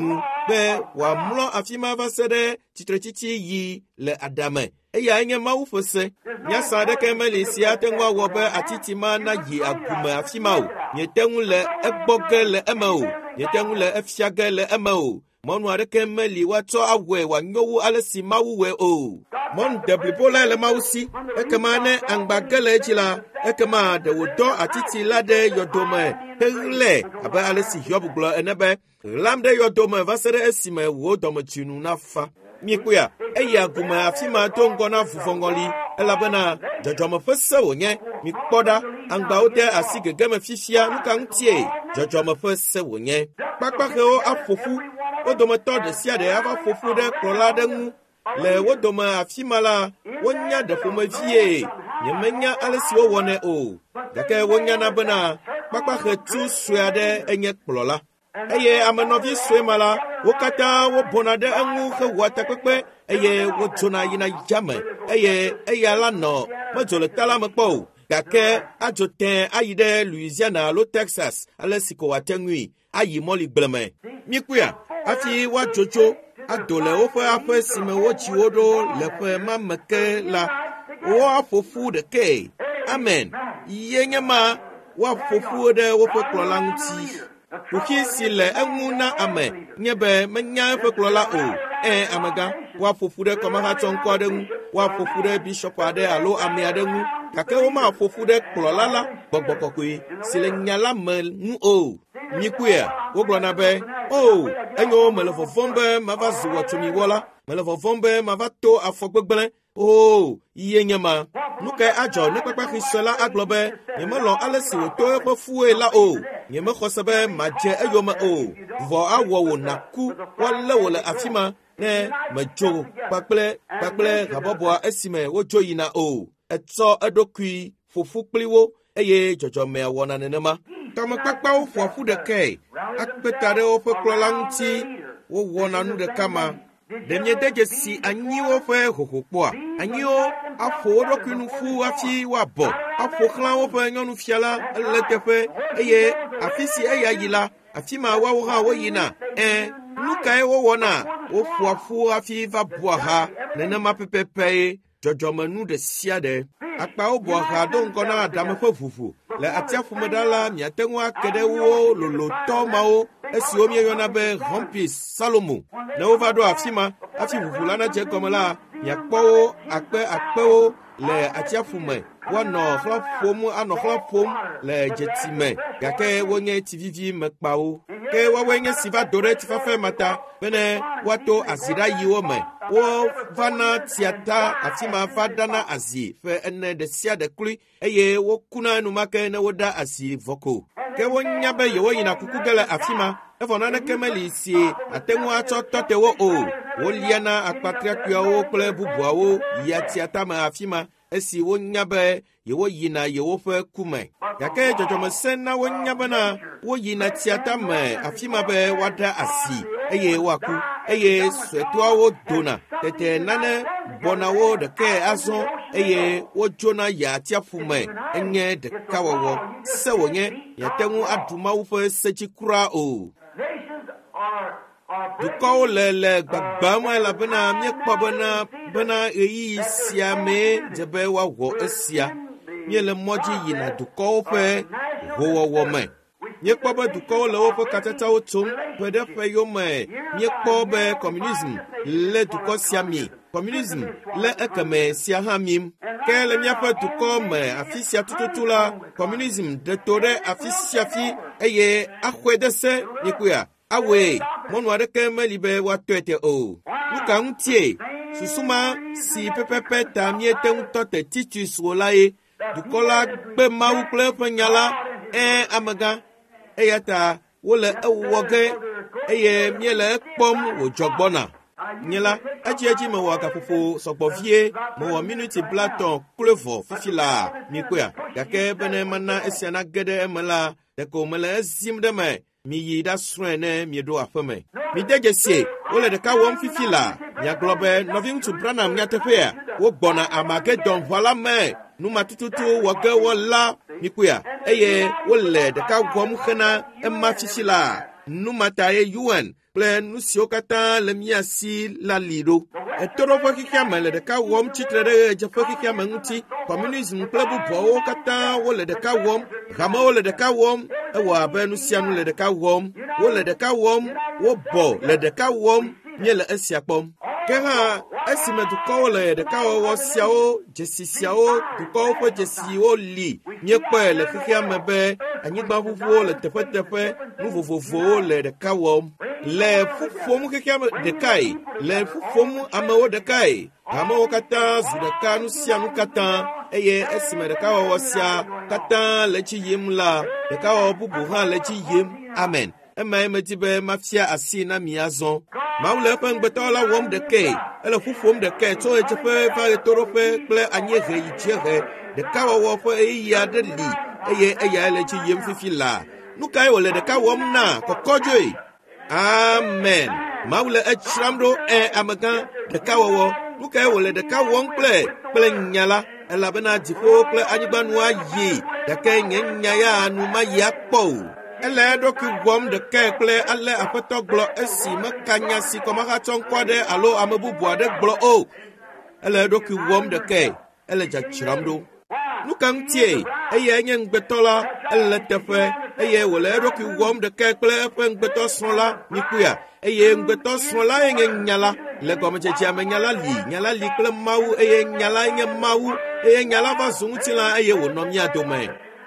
Speaker 1: be wa mlo afima va sede titretichi yi le adame eya enye mawu fose nya sade ke melisia tengwa wo be atitima na yi aguma afima o nye tengu le egboge le emao nye tengu le efiage le emao monu adeke meli wa to awe wa nyowu alesi mawu we o mon deblipola le mausi ekema ne angbagele jila ekema de wodo atiti lade yodome hele abe alesi hobuglo enebe lamde yodome vasere esime wo dome tunu nafa mikuya eya guma afima tongo na fufongoli elabena jojoma fese wonye mikpoda angba ode asige geme fifia nuka ntie jojoma fese wonye pakpakeo afofu odome to de sia de ava fofu de klolade ngu le wodoma afimala wonya de fomavie nyemenya alesi wo wone o dake wonya na bena pakpake tu suade enye klola eye amenovi suemala wokata wo bonade engu ke wata pepe eye wotona yina jame eye eye la no majole tala mekpo dake ajoten ayide Louisiana lo Texas alesi ko watengui ayi moli gbleme mikuya afi wa jojo adole wo fe afa sime wo chiwodo le fe mameke la wo afofu de ke amen yenyama wa fofu de wo fe klolanti uki sile enuna ame nyebe menya fe klola o eh amaga wa fofu de koma ha tonko de wa fofu de bishop ade alo ame ade ngu kake wo ma fofu de klola la gbogbokokui sile nyala me nu o mikuya wo glona be oh enyo melefo fombe mava zuwa tumi wola melefo fombe mava to afogbegbele oh yenyama nuke ajo nekpakpa khisola aglobe yemelo alesi to ko fuwe la o yeme khosebe maje eyoma o vo awo wo naku wala wala afima ne majo pakple pakple gabobo esime wojo yina o etso edokui fofu kliwo eye jojo me wona nenema tama pakpa wo fofu de kai akpetare wo fe klolanti wo wona nu de kama demye deje si anyiwo fe hohopo a anyiwo afo dokunu fu afi wabo afo klan wo fe nyonu fiala letefe eye afisi eya yila afima wa wo ha wo yina eh nukai wo wona wo fu afu afi va bua ha nenema pepepe jojomanu de siade akpa obo ha don kona adame fufu le atiafu medala miatenwa kedewo loloto mao esi omi yona be rompis salomo na ovado afima afi fufu lana je komala yakpo akpe akpewo le atiafu me wono khlofomu ano khlofom le jetime yake wonye tvv mekpawo ke wawenye siva dore tifafe mata bene wato azira yiwo me wo vana tiata afima fadana azi fe ene de sia de kuli eye wo kuna numake ne woda asi voko ke wonya be yewo yina kukugele afima efona na kemeli si atenwa acho totewo o wo liana akpatria kyo kle bubuawo ya tiata ma afima esi wonya be yewo yina yewo fe kume yake jojomo senna wonya bana wo yina tiata me afima be wada asi eye waku eye sweto wo dona tete nane bonawo de ke azo eye wo jona ya tiafume enye de kawawo se wonye yatenwu aduma wo fe sechikura o duko lele gbagbama la bena mi kpabana bena eyi siame jebe wa wo esia mi le moji yina duko fe wo wo me mi kpaba duko le wo fe katata o tum pede fe yo me mi kpobe communism le duko siami communism le ekame sia hamim ke le mi afa duko me afisia tututula communism de tore afisia fi eye akwedese nikuya awe monu adeke melibe watete o nuka ntie susuma si pepepe ta miete untote titus wolaye dukola gbe mawu kle penyala e amaga eyata wole ewoge eye miele kpom wo jogbona nyela aji aji me wa kafufu sogbovie mo wa minute blaton klevo fifila mikoya yake bene mana esiana gede emela deko mele ezim de me mi yida srene mi do afame mi degese ole de ka won fifila ya globe noving to branam ya tefea wo gbona amagedon wala me numa tututu woge wala mikuya eye wole de ka gwom khana emma fifila numata ye yuan kple nu siwo katã le mía si la li ɖo. Etɔɖoƒe xixia me le ɖeka wɔm tsitre ɖe ɣedzeƒe xixia me ŋuti. Communism kple bubuawo katã wole ɖeka wɔm. Hamewo le ɖeka wɔm. Ewɔ abe nu sia nu le ɖeka wɔm. Wole ɖeka wɔm. Wobɔ le ɖeka wɔm. Nye le esia kpɔm. Ke hã esime dukɔwo le ɖekawɔwɔ siawo, dzesi siawo, dukɔwo ƒe dzesiwo li. Nye kpɔe le xexea me be anyigba ƒuƒuwo le teƒe-teƒe, nu vovovowo le ɖeka wɔm. Le ƒuƒom xexea me ɖekae, le ƒuƒom amewo ɖekae. Amewo katã zu ɖeka nu sia nu katã. Eye esime ɖekawɔwɔ sia katã le edzi yim la, ɖekawɔwɔ bubu hã le edzi yim. Amen. Emae medi be mafia asi na mi azɔ. Mawu le eƒe ŋugbetɔwo la wɔm ɖekae. Ele ƒuƒom ɖekae tso ɣedzeƒe va ɣetoɖoƒe kple anyiehe yi dziehe. Ɖekawɔwɔ ƒe ɣeyiɣi aɖe li eye eya le edzi yim fifi la. Nu kae wòle ɖeka wɔm na? Kɔkɔdzoe. Amen. Mawu le etsram ɖo ɛ amegã ɖekawɔwɔ. Nu kae wòle ɖeka wɔm kple kple nya la? Elabena dziƒo kple anyigba nu ayi, gake nye nya ya nu mayi akpɔ o. Ele eɖokui wɔm ɖekae kple ale aƒetɔ gblɔ esi meka nya si kɔmaxatsɔ ŋkɔ aɖe alo ame bubu aɖe gblɔ o. Ele eɖokui wɔm ɖekae. Ele dzadzram ɖo. Nu ka ŋutie? Eye enye ŋugbetɔ la, ele teƒe, eye wòle eɖokui wɔm ɖekae kple eƒe ŋugbetɔsrɔ̃ la, mikuia. Eye ŋugbetɔsrɔ̃ la enye nya la. Le gɔmedzedzea me nya la li, nya la li kple Mawu, eye nya la enye Mawu, eye nya la va zu ŋutilã, eye wònɔ mía dome.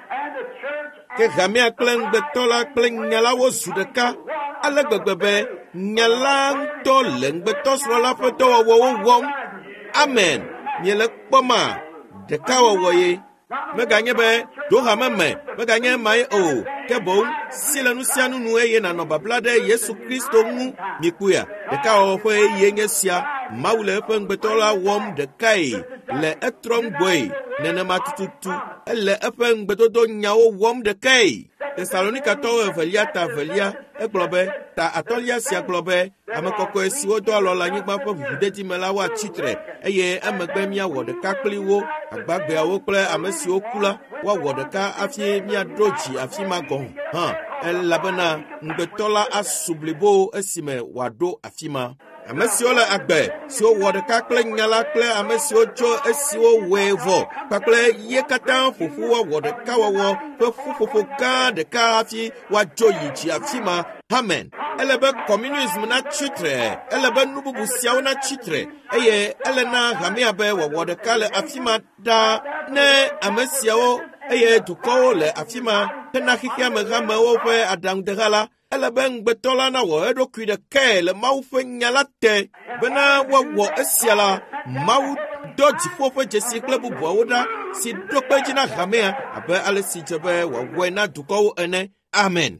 Speaker 1: Ke hamea kple ŋugbetɔ la kple nya la wozu ɖeka. Ale gbegbe be nya la ŋutɔ le ŋugbetɔsrɔ̃ la ƒe dɔwɔwɔwo wɔm. Amen. Miele kpɔma ɖekawɔwɔ ye. Meganye be dohame me, meganye mae o. Ke boŋ si le nu sia nu nu eye nanɔ babla ɖe Yesu Kristo ŋu. Mikuia. Ɖekawɔwɔ ƒe ɣeyiɣi nye sia. Mawu le eƒe ŋugbetɔ la wɔm ɖekae. Le etrɔm gbɔe. Nenema tututu. Ele eƒe ŋugbedodo nyawo wɔm ɖekae. Tesalonikatɔwo evelia ta velia. Egblɔ be ta atɔlia sia gblɔ be ame kɔkɔe siwo do alɔ le anyigba ƒe ʋuʋudedi me la woatsitre. Eye emegbe míawɔ ɖeka kpli wo. Agbagbeawo kple ame siwo ku la woawɔ ɖeka hafi míaɖo dzi afi ma gɔ hã. Elabena ŋugbetɔ la asu blibo esime wòaɖo afi ma. Ame siwo le agbe, siwo wɔ ɖeka kple nya la kple ame siwo tso esiwo wɔe vɔ, kpakple ye katã ƒoƒu wɔwɔ ɖeka wɔwɔ ƒe ƒuƒoƒo gã ɖeka hafi woadzo yi dzi afi ma. Amen. Ele be communism na tsitre, ele be nu bubu siawo na tsitre, eye ele na hamea be wɔwɔ ɖeka le afi ma ɖaa ne ame siawo eye dukɔwo le afi ma hena xixia me hamewo ƒe aɖaŋudeha la. Ele be ŋugbetɔ la nawɔ eɖokui ɖekae le Mawu ƒe nya la te bena woawɔ esia la. Mawu do dziƒo ƒe dzesi kple bubuawo ɖa si ɖo kpe dzi na hamea abe ale si dze be wòawɔe na dukɔwo ene. Amen.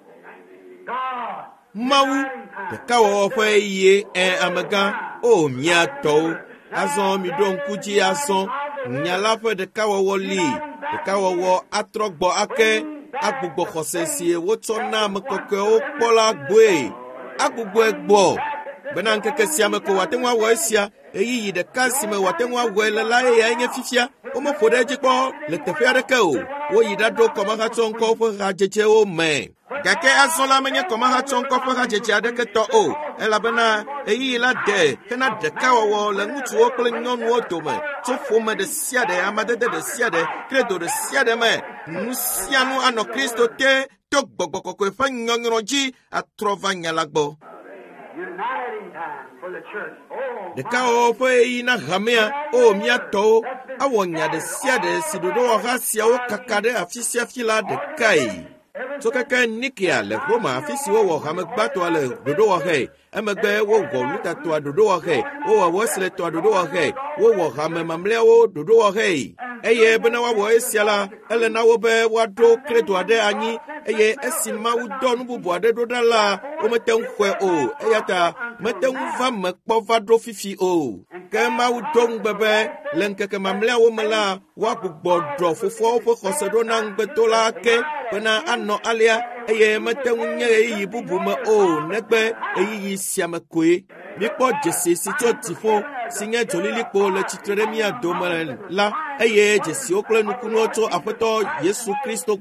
Speaker 1: Mawu ɖekawɔwɔ ƒe ɣeyiɣi ɛ amegã o míatɔwo. Azɔ mi ɖo ŋku dzi azɔ. Nya la ƒe ɖekawɔwɔ li. Ɖekawɔwɔ atrɔ gbɔ ake. Agbugbo xɔse si wotsɔ na ame kɔkɔewo kpɔ la gboe. Agbugboe gbɔ. Bena ŋkeke sia me ko wate ŋu awɔ esia. Eyiyi ɖeka si me wate ŋu awɔe le la eyae nye fifia. Womeƒo ɖe edzi kpɔ le teƒe aɖeke o. Woyi ɖaɖo kɔmahatsɔ ŋkɔ ƒe hadzedzewo me. Gake azɔ la menye kɔmahatsɔ ŋkɔ ƒe hadzedze aɖeke tɔ o. Elabena eyiyi la de hena ɖekawɔwɔ le ŋutsuwo kple nyɔnuwo dome. Tso ƒome ɖe sia ɖe, amadede ɖe sia ɖe, kredo ɖe sia ɖe me. Nu sia nu anɔ Kristo te to gbɔgbɔ kɔkɔe ƒe nyɔnyrɔ dzi atrɔ va nya la gbɔ. Ɖekawɔwɔ ƒe ɣeyiɣi na hamea, o míatɔwo, awɔ nya ɖe sia ɖe si ɖoɖowɔha siawo kaka ɖe afi sia afi la ɖekae. Tso keke Nikea le Roma afi si wowɔ hamegbãtɔa le ɖoɖowɔhɛ. Emegbe wowɔ Lutatɔa ɖoɖowɔhɛ, wowɔ Wesleytɔa ɖoɖowɔhɛ, wowɔ hame mamlɛawo ɖoɖowɔhɛ. Eye bena woawɔ esia la, ele na wo be woaɖo kredo aɖe anyi, eye esi Mawu dɔ nu bubu aɖe ɖo ɖa la, womete ŋu xɔe o, eya ta mete ŋu va me kpɔ va ɖo fifi o. Ke Mawu do ŋugbe be le ŋkeke mamlɛawo me la, woagbugbɔ ɖɔ fofoawo ƒe xɔse ɖo na ŋugbeto la ke bena anɔ alea, eye mete ŋu nye ɣeyiɣi bubu me o, negbe ɣeyiɣi sia me koe. Mikpɔ dzesi si tso dziƒo si nye dzolilikpo le tsitre ɖe mía dome la, eye dzesiwo kple nukunuwo tso Aƒetɔ Yesu Kristo gbɔ.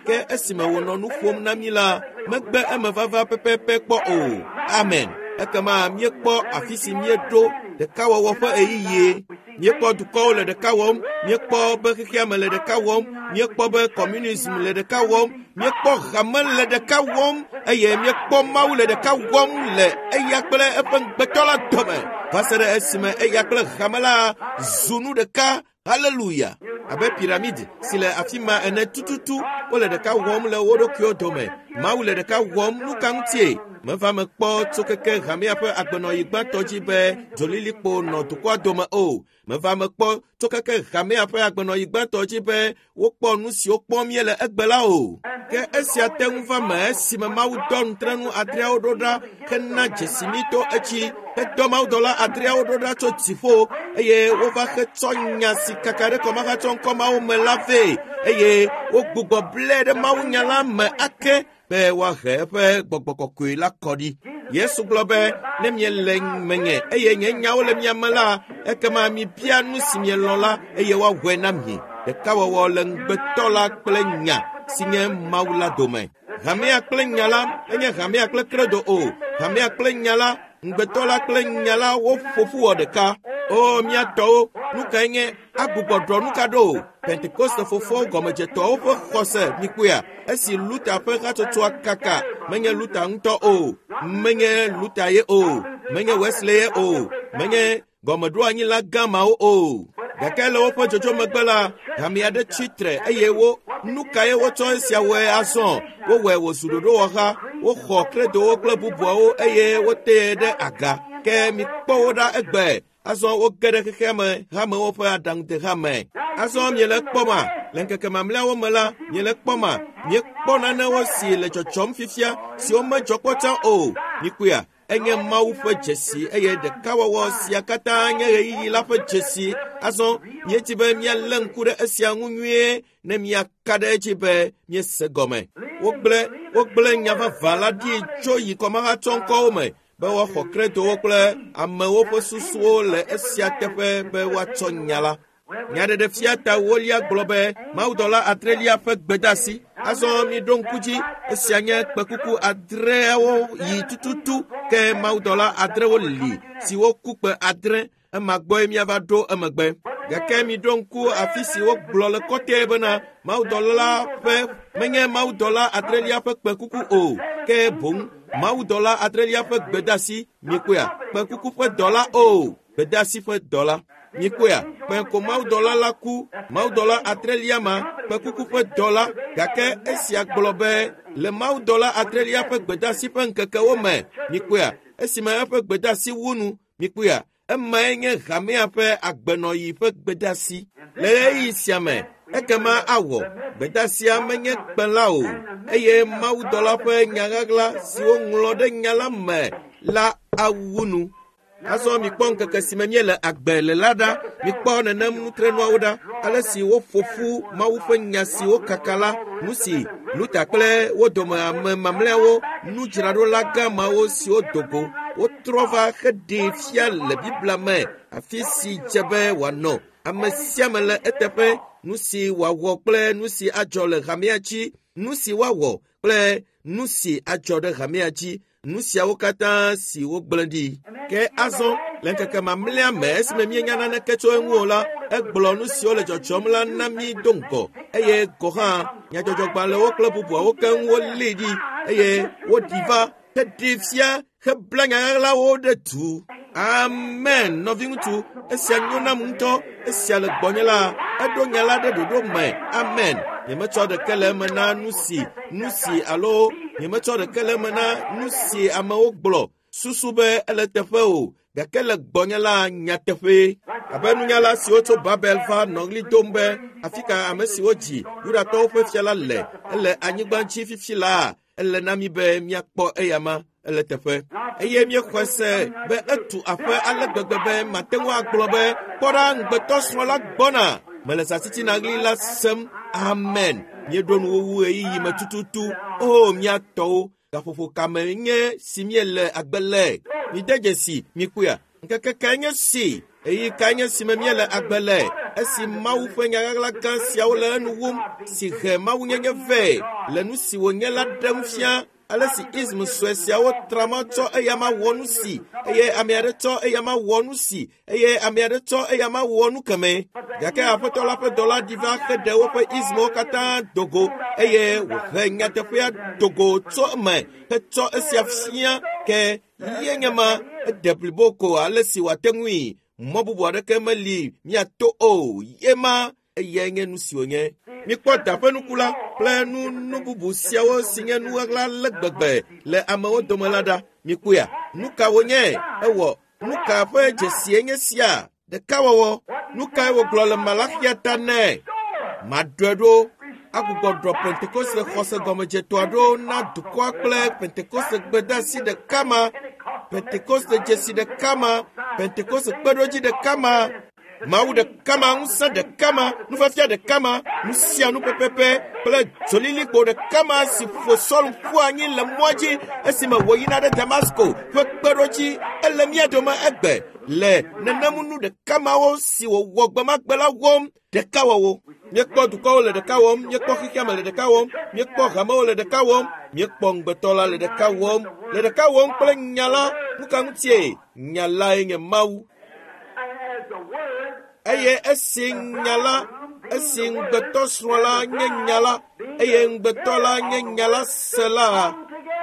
Speaker 1: ke esime wònɔ nu ƒom na mí la megbe eme vava pɛpɛpɛ kpɔ o. Amen. Ekema míekpɔ afi si míeɖo ɖekawɔwɔ ƒe ɣeyiɣie. Míekpɔ dukɔwo le ɖeka wɔm, míekpɔ be xexeame le ɖeka wɔm, míekpɔ be communisme le ɖeka wɔm, míekpɔ hame le ɖeka wɔm, eye míekpɔ Mawu le ɖeka wɔm le eya kple eƒe ŋugbetɔ la dome. Va se ɖe esime eya kple hame la zu nu ɖeka. Hallelujah. Abe pyramide si le afi ma ene tututu wole ɖeka wɔm le wo ɖokuiwo dome. Mawu le ɖeka wɔm nu ka ŋutie. Meva me kpɔ tso keke hamea ƒe agbenɔyi gbãtɔ dzi be dzolilikpo nɔ dukɔa dome o. Meva me kpɔ tso keke hamea ƒe agbenɔyi gbãtɔ dzi be wokpɔ nu siwo kpɔm mie le egbe la o. Ke esia te ŋu va me esime Mawu dɔ nutrenu adreawo ɖo ɖa hena dzesi mí to etsi. Hedɔ mawudɔla adreawo ɖo ɖa tso dziƒo eye wova hetsɔ nya si kaka ɖe kɔma hatsɔ ŋkɔ Mawu me la vɛ eye wogbugbɔ blɛ ɖe mawunya la me ake be woahe eƒe gbɔgbɔ kɔkɔe la kɔ ɖi. Yesu gblɔ be ne miele menye eye nye nyawo le mia me la, ekema mibia nu si mielɔ la eye woawoe na mi. Ɖekawɔwɔ le ŋugbetɔ la kple nya si nye Mawu la dome. Hamea kple nya la enye hamea kple kredo o. Hamea kple nya la ŋugbetɔ la kple nya la wo ƒoƒu wɔ ɖeka. O mía tɔwo, nu kae nye agbugbɔ drɔ nu ka ɖo? Pentekoste fofowo gɔmedzetɔwo ƒe xɔse mikpoea esi Luther ƒe hatsotsoa kaka menye Luther ŋutɔ o, menye Luther ye o, menye Wesley ye o, menye gɔmeɖoanyila gã mawo o. Gake le woƒe dzodzo megbe la, hame aɖe tsitre eye wo nu kae wotsɔ esia wɔe azɔ, wowɔe wòzu ɖoɖowɔha, woxɔ kredowo kple bubuawo eye wote ɖe aga. Ke mikpɔ wo ɖa egbe. Azɔ wo ge ɖe xexea me hamewo ƒe aɖaŋudeha me. Azɔ miele kpɔma le ŋkeke mamlɛawo me la, miele kpɔma miekpɔ nanewo si le dzɔdzɔm fifia siwo medzɔ kpɔtsã o. Mikpoea enye Mawu ƒe dzesi eye ɖekawɔwɔ sia katã nye ɣeyiɣi la ƒe dzesi. Azɔ miedi be mialé ŋku ɖe esia ŋu nyuie ne miaka ɖe edzi be miese gɔme. Wogblẽ wogblẽ nya vavã la ɖi tso yi kɔmahatsɔ ŋkɔwo me be woaxɔ kredowo kple amewo ƒe susuwo le esia teƒe be woatsɔ nya la. Nyaɖeɖe fia ta wolia gblɔ be mawudɔla adrelia ƒe gbedasi. Azɔ mi ɖo ŋku dzi, esia nye kpekuku adreawo yi tututu ke mawudɔla adrewo li siwo ku kpe adre. Ema gbɔe miava ɖo emegbe. Gake mi ɖo ŋku afi si wogblɔ le kɔtɛe bena mawudɔla ƒe menye mawudɔla adrelia ƒe kpekuku o, ke boŋ mawudɔla adrelia ƒe gbedasi. Mikpoea kpekuku ƒe dɔla o, gbedasi ƒe dɔla. Mikpoea kpeko mawudɔla la ku, mawudɔla adrelia ma kpekuku ƒe dɔla. Gake esia gblɔ be le mawudɔla adrelia ƒe gbedasi ƒe ŋkekewo me. Mikpoea esime eƒe gbedasi wunu, mikpoea emae nye hamea ƒe agbenɔyi ƒe gbedasi. Le ɣeyiɣi sia me ekema awɔ gbedasia menye gbela o eye mawudɔla ƒe nyaɣaɣla siwo ŋlɔ ɖe nya la me la awunu. Azɔ mikpɔ ŋkeke si me miele agbe le la ɖa, mikpɔ nenem nutrenuawo ɖa, ale si woƒoƒu Mawu ƒe nya siwo kaka la, nu si Luther kple wo dome ame mamlɛawo nudzraɖola gã mawo siwo dogo wotrɔ va heɖee fia le Biblia me afi si dze be wòanɔ ame sia me le eteƒe, nu si wòawɔ kple nu si adzɔ le hamea dzi, nu si woawɔ kple nu si adzɔ ɖe hamea dzi. Nu siawo katã si wogblẽ ɖi. Ke azɔ le ŋkeke mamlɛa me esime mienya naneke tso eŋu o la, egblɔ nu siwo le dzɔdzɔm la na mi do ŋgɔ eye gɔ hã nyadzɔdzɔgbalẽwo kple bubuawo keŋ wolée ɖi eye woɖi va heɖee fia hebla nyaɣaɣlawo ɖe du. Amen. Nɔvi ŋutsu, esia nyo nam ŋutɔ, esia le gbɔnye la, eɖo nya la ɖe ɖoɖo me. Amen. Nyemetsɔ ɖeke le eme na nu si, nu si alo nyemetsɔ ɖeke le eme na nu si amewo gblɔ susu be ele teƒe o, gake le gbɔnye la nyateƒe. Abe nunyala siwo tso Babel va nɔ ɣli dom be afi ka ame siwo dzi Yudatɔwo ƒe fia la le, ele anyigba dzi fifi la, ele na mi be miakpɔ eyama. Ele teƒe. Eye miexɔe se be etu aƒe ale gbegbe be mate ŋu agblɔ be kpɔ ɖa ŋugbetɔsrɔ̃ la gbɔna. Mele sasitsina ɣli la sem. Amen. Mieɖo nuwuwu ɣeyiɣi me tututu. O mia tɔwo, gaƒoƒo kame nye si miele agbe le. Mide dzesi mikpoea ŋkeke kae nye si eye kae nye si me miele agbe le. esi mawu ƒe nyaɣaɣla gã siawo le enu wum si he mawu nyenye vɛ le nu si wònye la ɖem fia ale si ism sue siawo trama tsɔ eya ma wɔ nu si eye ame aɖe tsɔ eya ma wɔ nu si eye ame aɖe tsɔ eya ma wɔ nu keme gake aƒetɔ la ƒe dɔla di va xe ɖe woƒe ismwo katã dogo eye wòhe nyateƒea dogo tso eme hetsɔ esia fia ke ye nye ma eɖe blibo ko ale si wòate ŋui mɔ bubu aɖeke meli miato o ye ma eye nye nu si wònye. Mikpɔ daƒenukula kple nu nu bubu siawo si nye nu ɣaɣla le gbegbe le amewo dome la ɖa. Mikuya, nu ka wònye ewɔ nu ka ƒe dzesie nye sia ɖeka wɔwɔ nu kae wògblɔ le Malachia ta nɛ maɖɔe ɖo agbugbɔ ɖɔ Pentekoste xɔse gɔmedzetɔ aɖewo na dukɔa kple Pentekoste gbedeasi ɖeka ma Pentekoste dzesi ɖeka ma Pentekoste kpeɖodzi ɖeka ma Mawu ɖeka ma ŋusẽ ɖeka ma nufiafia ɖeka ma nu sia nu pepepe kple dzolilikpo ɖeka ma si ƒo Sɔl ƒu anyi le mɔa dzi esime wòyina ɖe Damasko ƒe kpeɖodzi ele mía dome egbe le nenem nu ɖeka mawo si wòwɔ gbe ma gbe la wɔm ɖeka wɔwɔ. Míekpɔ dukɔwo le ɖeka wɔm, míekpɔ xixiame le ɖeka wɔm, míekpɔ hamewo le ɖeka wɔm, míekpɔ ŋugbetɔ la le ɖeka wɔm, le ɖeka wɔm kple nya la, nu ka ŋutie? Nya lae nye Mawu. Eye esi nya la, esi ŋugbetɔ srɔ̃ la nye nya la, eye ŋugbetɔ la nye nya la se la,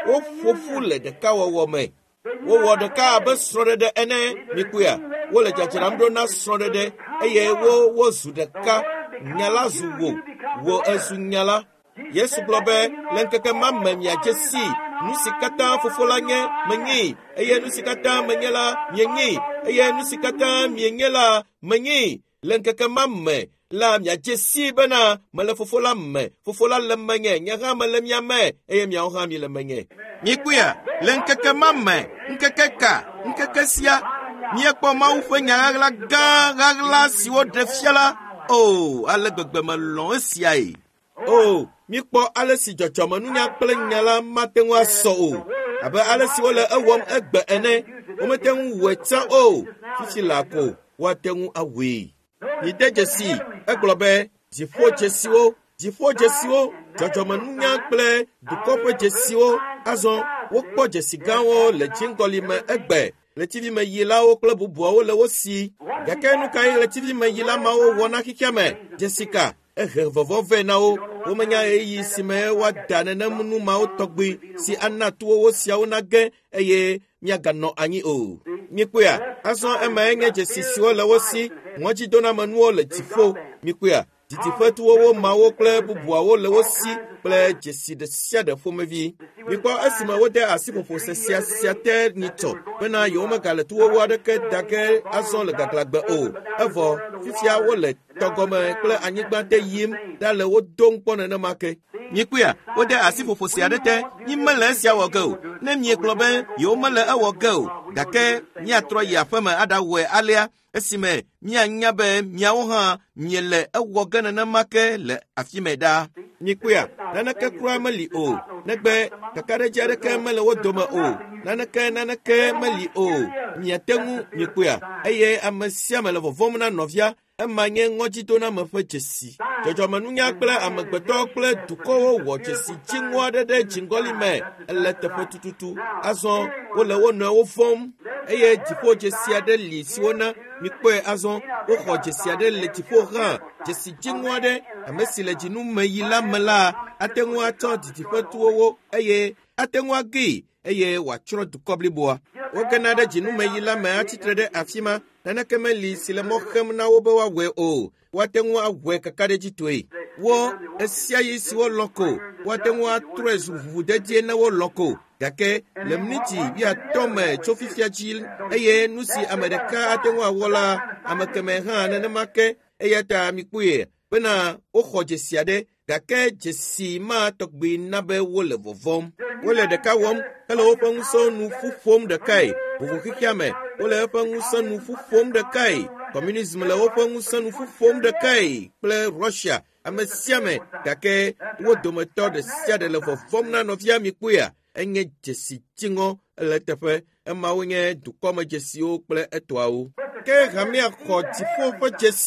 Speaker 1: woƒoƒu le ɖeka wɔwɔ me. Wowɔ ɖeka abe srɔ̃ɖeɖe ene, mikuya, wole dzadzram ɖo na srɔ̃ɖeɖe, eye wo wozu ɖeka. Nya la zu wo, wo ezu nya la. Yesu gblɔ be le ŋkeke ma me miadze si nu si katã fofo la nye menyi, eye nu si katã menye la mienyi, eye nu si katã mienye la menyi. Le ŋkeke ma me la miadze si bena mele fofo la me, fofo la le menye, nye hã mele mia me, eye miawo hã mi le menye. Mikuya, le ŋkeke ma me, ŋkeke ka, ŋkeke sia, miekpɔ Mawu ƒe nyaɣaɣla gã ɣaɣla siwo ɖe fia la. Oh, ale gbegbe me lɔ̃ esia ye. Oh, mikpɔ ale si dzɔdzɔmenunya kple nya la mate ŋu asɔ o. Abe ale si wole ewɔm egbe ene, womete ŋu wɔe tsã o. Fifi la ko woate ŋu awɔe. Mide dzesi, egblɔ be dziƒo dzesiwo, dziƒo dzesiwo, dzɔdzɔmenunya kple dukɔ ƒe dzesiwo, azɔ wokpɔ dzesi gãwo le dziŋgɔli me egbe. Le tivi me yilawo kple bubuawo le wo si. Gake nu kae le tivi me yila mawo wɔ na xixia me? Jessica, ehe vɔvɔ vɛ na wo. Womenya ɣeyiɣi si me woada nenem nu mawo tɔgbi si ana towo siawo nage eye miaganɔ anyi o. Mikuya, azɔ emae nye dzesi siwo le wo si. Ŋɔdzidonamenuwo le dziƒo. Mikuya, didiƒetuwowo mawo kple bubuawo le wo si kple dzesi ɖe sia ɖe ƒomevi. Mikpɔ esime wode asiƒoƒo sesia sia te nyitsɔ bena yewomegale tuwowo aɖeke dage azɔ le gaglagbe o. Evɔ fifia wole tɔgɔme kple anyigba te yim ɖa le wo dom kpɔ nenema ke. Mikuya, wode asiƒoƒo sia ɖe te, mi mele esia wɔ ge o. Ne miegblɔ be yewomele ewɔ ge o, gake miatrɔ yi aƒe me aɖawɔe alea. Esime mianya be miawo hã miele ewɔ ge nenema ke le afi me ɖaa. Mikuya, naneke kura meli o, negbe kakaɖedzi aɖeke mele wo dome o, naneke naneke meli o, miate ŋu mikuya, eye ame sia me le vɔvɔm na nɔvia, ema nye ŋɔdzidoname ƒe dzesi. Dzɔdzɔmenunya kple amegbetɔ kple dukɔwo wɔ dzesi dziŋɔ aɖe ɖe dziŋgɔli me ele teƒe tututu. Azɔ wole wo nɔewo vɔm, eye dziƒo dzesi aɖe li siwo na mikpɔe azɔ woxɔ dzesi aɖe le dziƒo hã dzesi dziŋɔ aɖe ame si le dzinu me yi la me la ate ŋu atsɔ didiƒetuwo eye ate ŋu agee eye wòatsrɔ̃ dukɔ bliboa. Wogena ɖe dzinu me yi la me atsitre ɖe afi ma, naneke meli si le mɔ xem na wo be woawɔe o. Woate ŋu awɔe kakaɖedzi toe. Wo esia yi si wolɔ̃ ko, woate ŋu atrɔe zu ʋuʋudedie ne wolɔ̃ ko. Gake le miniti wuiatɔ̃ me tso fifia dzi eye nu si ame ɖeka ate ŋu awɔ la, ame kemɛ hã nenema ke, eya ta mikpɔe bena woxɔ dzesi aɖe, gake dzesi ma tɔgbi na be wole vɔvɔm. Wole ɖeka wɔm hele woƒe ŋusẽ nu ƒu ƒom ɖekae. Ʋuʋu xixia me, wole woƒe ŋusẽ nu ƒu ƒom ɖekae. Communism le woƒe ŋusẽ nu ƒu ƒom ɖekae kple Russia. Ame sia me, gake wo dometɔ ɖe sia ɖe le vɔvɔm na nɔvia mikpɔea. Enye dzesi dziŋɔ ele teƒe, emawo nye dukɔme dzesiwo kple etɔawo. Ke hamia xɔ dziƒo ƒe dzesi,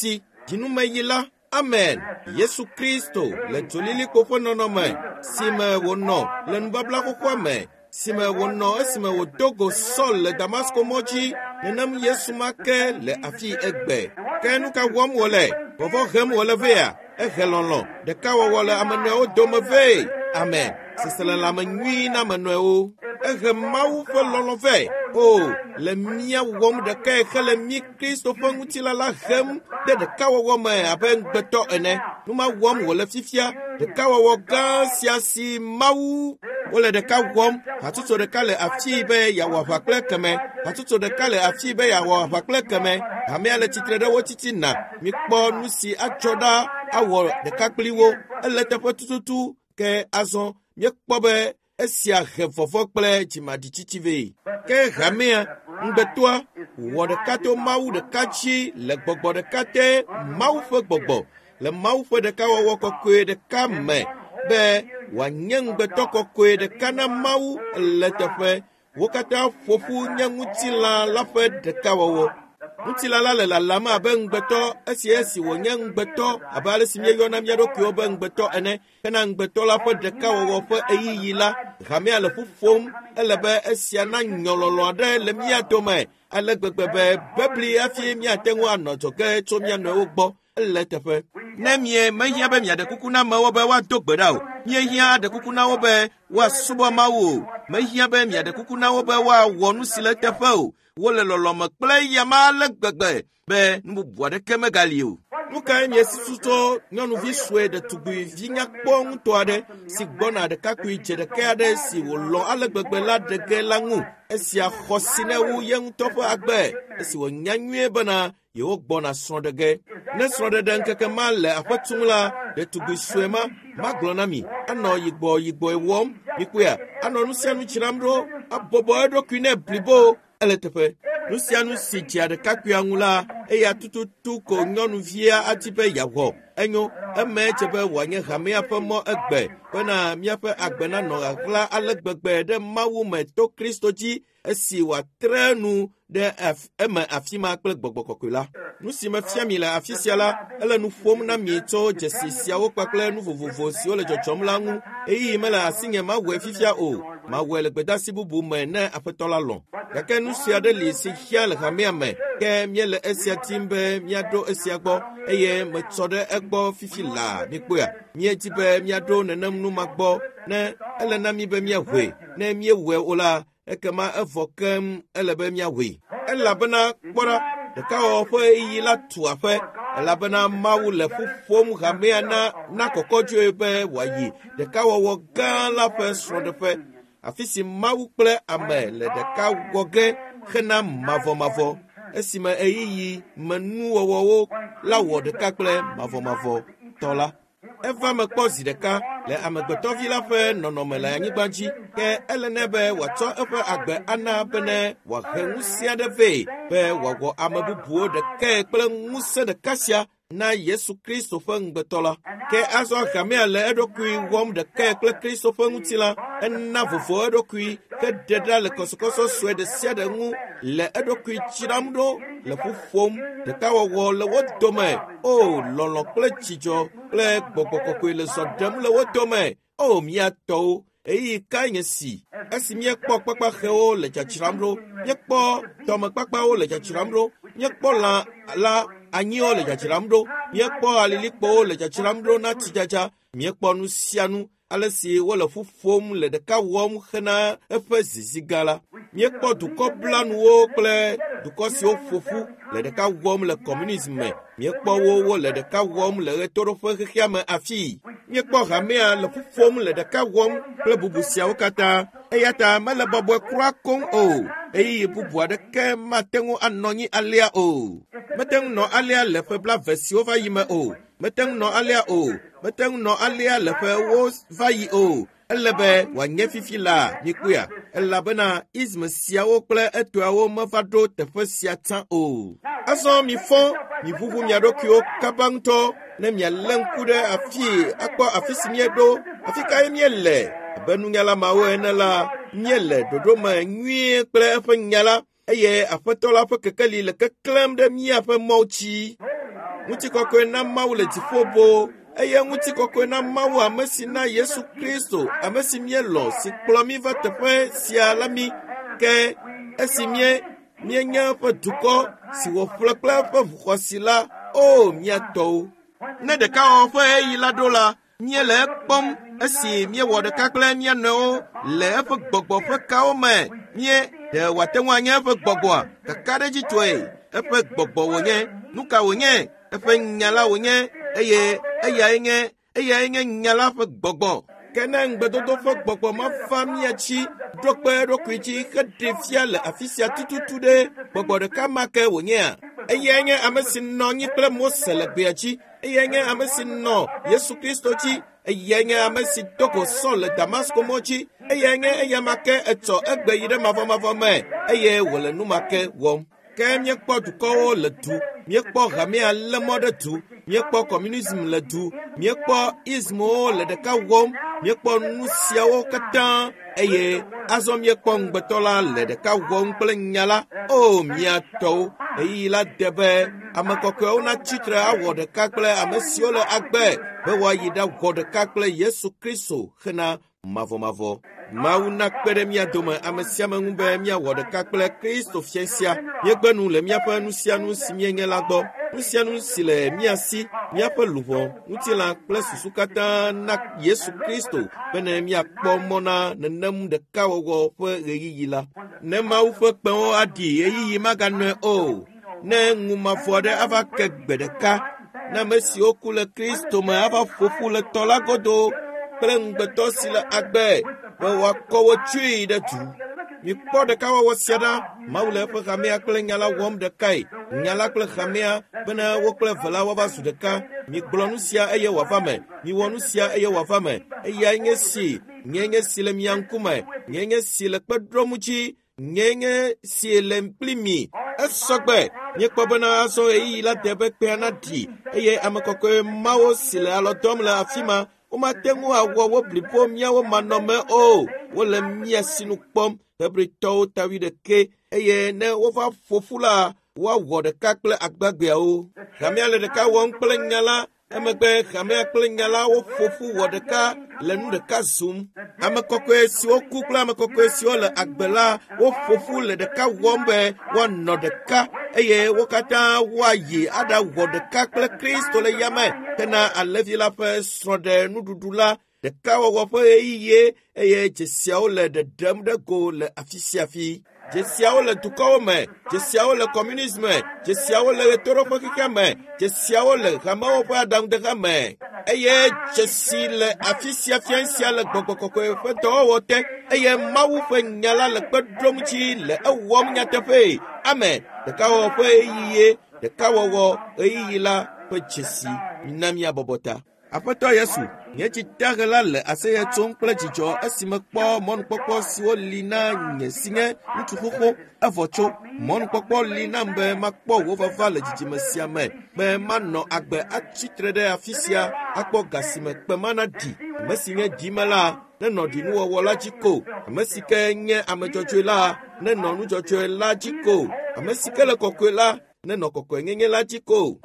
Speaker 1: Jinumeyila. Amen. Yesu Kristo, le jolili kofo nonome, sime wono, le nbabla kokwame, sime wono, esime wodogo sol le Damasco moji, nenam Yesu make le afi egbe. Kenuka wom wole, vovo hem wole vea, e helonlo, de kawa wole ameneo domeve. Amen. Sisele la menui na meneo, e gemau fe lolove. Oh, le mia wom de ke hele mi Kristo fangutila la hem, de de kawa wom aben beto ene. Numa wom wole fifia, de kawa woga siasi mau. Wole de ka wom, hatuto de kale afti be ya wafakle keme, hatuto de kale afti be ya wafakle keme, hamia le titre de wotitina, mikpo nusi achoda, awo de kakliwo, ele tepo tututu, ke azon, mikpo be, esia refofo kple jimadi chichive. Ke hamia, mbetoa, wode kato mau de kachi, le gbogbo de kate, mau fe gbogbo, le mau fe de kawa woko kwe de kame, be, wanyang betoko kwe de kana mau letefe wokata fofu nyangutila lafe de kawawo mutila la la lama ben beto esi esi wonyang beto abale simye yona myado kyo ben beto ene kana beto lafe de kawawo fe eyiyila gamia le fufom elebe esia na nyololo de le miato me alegbegbe bebli afie miatenwo anojoke to miano ogbo letefe nemie mehia be mia de kukuna ma wo be wa dogbeda o mehia de kukuna wo be wa subo ma wo mehia be mia de kukuna wo be wa wonu sile tefe o wo le lolo ma ple ya ma le gbegbe be nbu de keme gali o nuka mi esisuto nyonu vi swe de tugbi vinya kpon to ade si gbona de kaku ije de kade si wo lo ale gbegbe la de ge langu esi a khosine wu yen topo agbe esi wo nyanwe bana yo gbona sondege ne sondede nkeke male afatumla de tugbi swema maglonami ano yigbo yigbo ewom mikwa ano nusianu chiramro abobo edo kwine blibo eletepe nusianu si jia de kaku angula eya tututu ko nyonu via atipe yawo enyo eme chebe wanye hamia famo egbe bena miape agbena no agla alegbegbe de mawu me to Kristo ji esi wa trenu de af eme afima kple gbogbokokula nusi me fiami la afisiala ele nu fom na mieto jesisia wo kpakle nu vovovo si ole jochomla ngu eyi me la asinge ma we fifia o ma we le gbedasi bubu me ne apetola lo yake nusi ade li si hial hamia me ke miele esia timbe miado esia gbo eye me tsode egbo fifila nikpoya mie tibe miado nenam nu magbo ne ele na mi be mie hwe ne mie we ola ekema evokem elebe miawe elabena kpora de ka ofo yi la tuafe elabena mawu le fufom gamea na na kokojo be wayi de ka wo gan la fe so de fe afisi mawu kple ame le de ka woge khena mavo mavo esima eyi menu wowo la wo de ka kple mavo mavo tola eva me kpozi de ka le amegbeto la fe nonome la anyigbaji ke elenebe wato efe agbe ana bene wa hengusia de ve be wago amebubuo de ke kple nguse de kasia na Yesu Kristo fe ngbetola ke azo gamia le edokui wom de ke kple Kristo fe ngutila enna vovo edokui ke deda le kosokoso swe de sia de ngu le edokui chiramdo le fufom de kawo le wodome o lolo kple chijo kple gbogbokokoe le sodem le wodome o miato eyi kanye si esi mie kpo kpakpa heo le chachiramdo mie kpo tome kpakpa o le chachiramdo mie kpo la la anyo le chachiramdo mie kpo alilikpo le chachiramdo na tijaja mie kpo nu sianu alesi wole fufom le deka wom hena efe zizigala mie kpo duko blanu wo kple duko si o fofu le deka wom le communisme mie kpo wo wo le deka wom le retoro fe khiame afi mie kpo hamea le fufom le deka wom kple bubusia okata eyata mele bobo kura kon o eyi bubu adeke matengu anonyi alia o metengu no alia le fe bla versio va yime o metengu no alia o metengu no alia le fe wo va yi o elebe wanye fifila nikuya elabena isme siawo kple etoawo mevado tefe sia tan o aso mi fo mi vuvu mi adokio kabangto ne mi alenkude afi akpo afisi miedo afika miele benu nyala mawo enela miele dodo ma nwie kple fe nyala eye afetola fe kekeli le keklem de mi afa mochi ŋutikɔkɔe na Mawu le dziƒo bo, eye ŋutikɔkɔe na Mawu ame si na Yesu Kristo, ame si míelɔ si kplɔ mí va teƒe sia la mí, ke esi mie míenye eƒe dukɔ si wòƒle kple eƒe ʋuxɔsi la, o míatɔwo. Ne ɖekawɔwɔ ƒe ɣeyiɣi la ɖo la, míele ekpɔm esi míewɔ ɖeka kple mía nɔewo le eƒe gbɔgbɔ ƒe kawo me, mie ɖe wòate ŋu anye eƒe gbɔgbɔa, kaka ɖe dzi tsoe, eƒe gbɔgbɔ wònye, nu ka wònye, eƒe nya la wònye, eye eyae nye eyae nye nya la ƒe gbɔgbɔ. Ke ne ŋugbedodo ƒe gbɔgbɔ ma fa mía dzi ɖo kpe eɖokui dzi heɖe fia le afi sia tututu ɖe gbɔgbɔ ɖeka ma ke wònyea, eyae nye ame si nɔ anyi kple Mose le gbea dzi, eyae nye ame si nɔ Yesu Kristo dzi, eyae nye ame si do go Sɔl le Damasko mɔ dzi, eyae nye eya ma ke etsɔ egbe yi ɖe mavɔmavɔ me, eye wòle nu ma ke wɔm. Ke míekpɔ dukɔwo le du, míekpɔ hamea lé mɔ ɖe du, míekpɔ communism le du, míekpɔ ismowo le ɖeka wɔm, míekpɔ nu siawo katã, eye azɔ míekpɔ ŋugbetɔ la le ɖeka wɔm kple nya la, o míatɔwo, ɣeyiɣi la de be ame kɔkɔewo natsitre awɔ ɖeka kple ame siwo le agbe be woayi ɖawɔ ɖeka kple Yesu Kristo hena mavɔmavɔ. Mawu nakpe ɖe mía dome ame sia ame ŋu be míawɔ ɖeka kple Kristo fia sia. Míegbe nu le míaƒe nu sia nu si míenye la gbɔ. Nu sia nu si le mía si, míaƒe luʋɔ, ŋutilã kple susu katã na Yesu Kristo bene míakpɔ mɔ na nenem ɖekawɔwɔ ƒe ɣeyiɣi la. Ne Mawu ƒe kpẽwo aɖi, ɣeyiɣi maganɔe o. Ne ŋumavɔ aɖe ava ke gbe ɖeka, ne ame siwo ku le Kristo me ava ƒoƒu le tɔ la godo kple ŋugbetɔ si le agbe be woakɔ wo tsoe ɖe du. Mikpɔ ɖekawɔwɔ sia ɖa, Mawu le eƒe hamea kple nya la wɔm ɖekae, nya la kple hamea bena wo kple ve la woava zu ɖeka. Migblɔ nu sia eye wòava me, miwɔ nu sia eye wòava me, eyae nye si, nye nye si le mia ŋkume, nye nye si le kpe ɖom dzi, nye nye si le kpli mi. Esɔgbe, míekpɔ bena azɔ ɣeyiɣi la de be kpea naɖi, eye ame kɔkɔe mawo si le alɔ dɔm le afi ma, womate ŋu awɔ wo blibo míawo manɔme o, wole mía sinu kpɔm, Hebritɔwo tawi ɖeke, eye ne wova ƒoƒu la, woawɔ ɖeka kple agbagbeawo. Hamea le ɖeka wɔm kple nya la, emegbe hamea kple nya la wo ƒoƒu wɔ ɖeka le nu ɖeka zum. Ame kɔkɔe siwo ku kple ame kɔkɔe siwo le agbe la, wo ƒoƒu le ɖeka wɔm be woanɔ ɖeka, eye wo katã woayi aɖawɔ ɖeka kple Kristo le yame, hena alẽvi la ƒe srɔ̃ɖe nuɖuɖu la. Ɖekawɔwɔ ƒe ɣeyiɣie, eye dzesiawo le ɖeɖem ɖe go le afi sia afi. Dzesiawo le dukɔwo me, dzesiawo le communisme, dzesiawo le ɣetoɖoƒe xixea me, dzesiawo le hamewo ƒe aɖaŋudeha me, eye dzesi le afi sia fia sia le gbɔgbɔ kɔkɔe ƒe dɔwɔwɔ te, eye Mawu ƒe nya la le kpe ɖom dzi le ewɔm nyateƒe. Ame ɖekawɔwɔ ƒe ɣeyiɣie, ɖekawɔwɔ ɣeyiɣi la ƒe dzesi na míabɔbɔ ta. Aƒetɔ Yesu, nye dzidahe la le aseye tsom kple dzidzɔ esi mekpɔ mɔnukpɔkpɔ siwo li na nye si nye ŋutsu xoxo evɔ tso. Mɔnukpɔkpɔ li nam be makpɔ wo vava le dzidzime sia me, be manɔ agbe atsitre ɖe afi sia akpɔ ga si me kpe mana ɖi. Ame si nye ɖime la, nenɔ ɖinuwɔwɔ la dzi ko. Ame si ke nye ame dzɔdzɔe la, nenɔ nu dzɔdzɔe la dzi ko. Ame si ke le kɔkɔe la, nenɔ kɔkɔenyenye la dzi ko.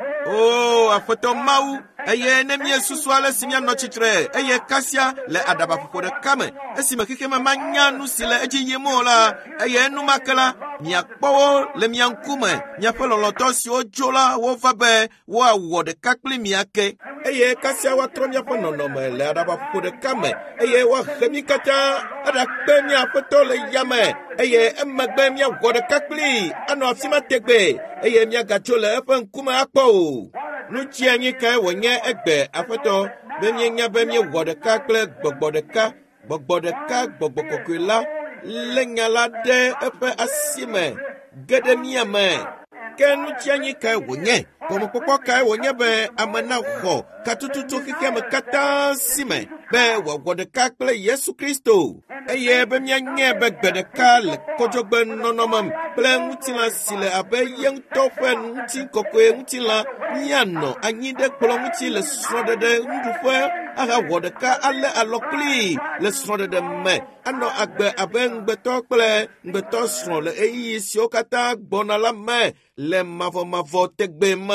Speaker 1: O Aƒetɔ Mawu, eye ne míesusu ale si míanɔ tsitre, eye kasia le aɖabaƒoƒo ɖeka me, esime xexeme manya nu si le edzi yim o la, eye enumake la, miakpɔ wo le mia ŋkume, miaƒe lɔlɔ̃tɔ siwo dzo la, wova be woawɔ ɖeka kpli miake, eye kasia woatrɔ míaƒe nɔnɔme le aɖabaƒoƒo ɖeka me, eye woahe mí katã aɖakpe mía Aƒetɔ le yame, eye emegbe míawɔ ɖeka kpli, anɔ afi ma tegbe, eye míagatso le eƒe ŋkume akpɔ o. Nu dzi kae wònye egbe, Aƒetɔ, be míenya be míewɔ ɖeka kple gbɔgbɔ ɖeka, gbɔgbɔ ɖeka, gbɔgbɔ kɔkɔe la, lé nya la ɖe eƒe asi me, ge ɖe mía me. Ke nu dzi kae wònye, gɔmekpɔkpɔ kae wònye be ame naxɔ katututu xexea me katã si me, be wòawɔ ɖeka kple Yesu Kristo, eye be míanye be gbe ɖeka le kɔdzɔgbe nɔnɔme kple ŋutilã si le abe ye ŋutɔ ƒe ŋutikɔkɔe ŋutilã, míanɔ anyi ɖe kplɔ ŋuti le srɔ̃ɖeɖe nuɖuƒe, ahawɔ ɖeka alé alɔkpli le srɔ̃ɖeɖe me, anɔ agbe abe ŋugbetɔ kple ŋugbetɔ srɔ̃ le ɣeyiɣi siwo katã gbɔna la me le mavɔmavɔ tegbe me.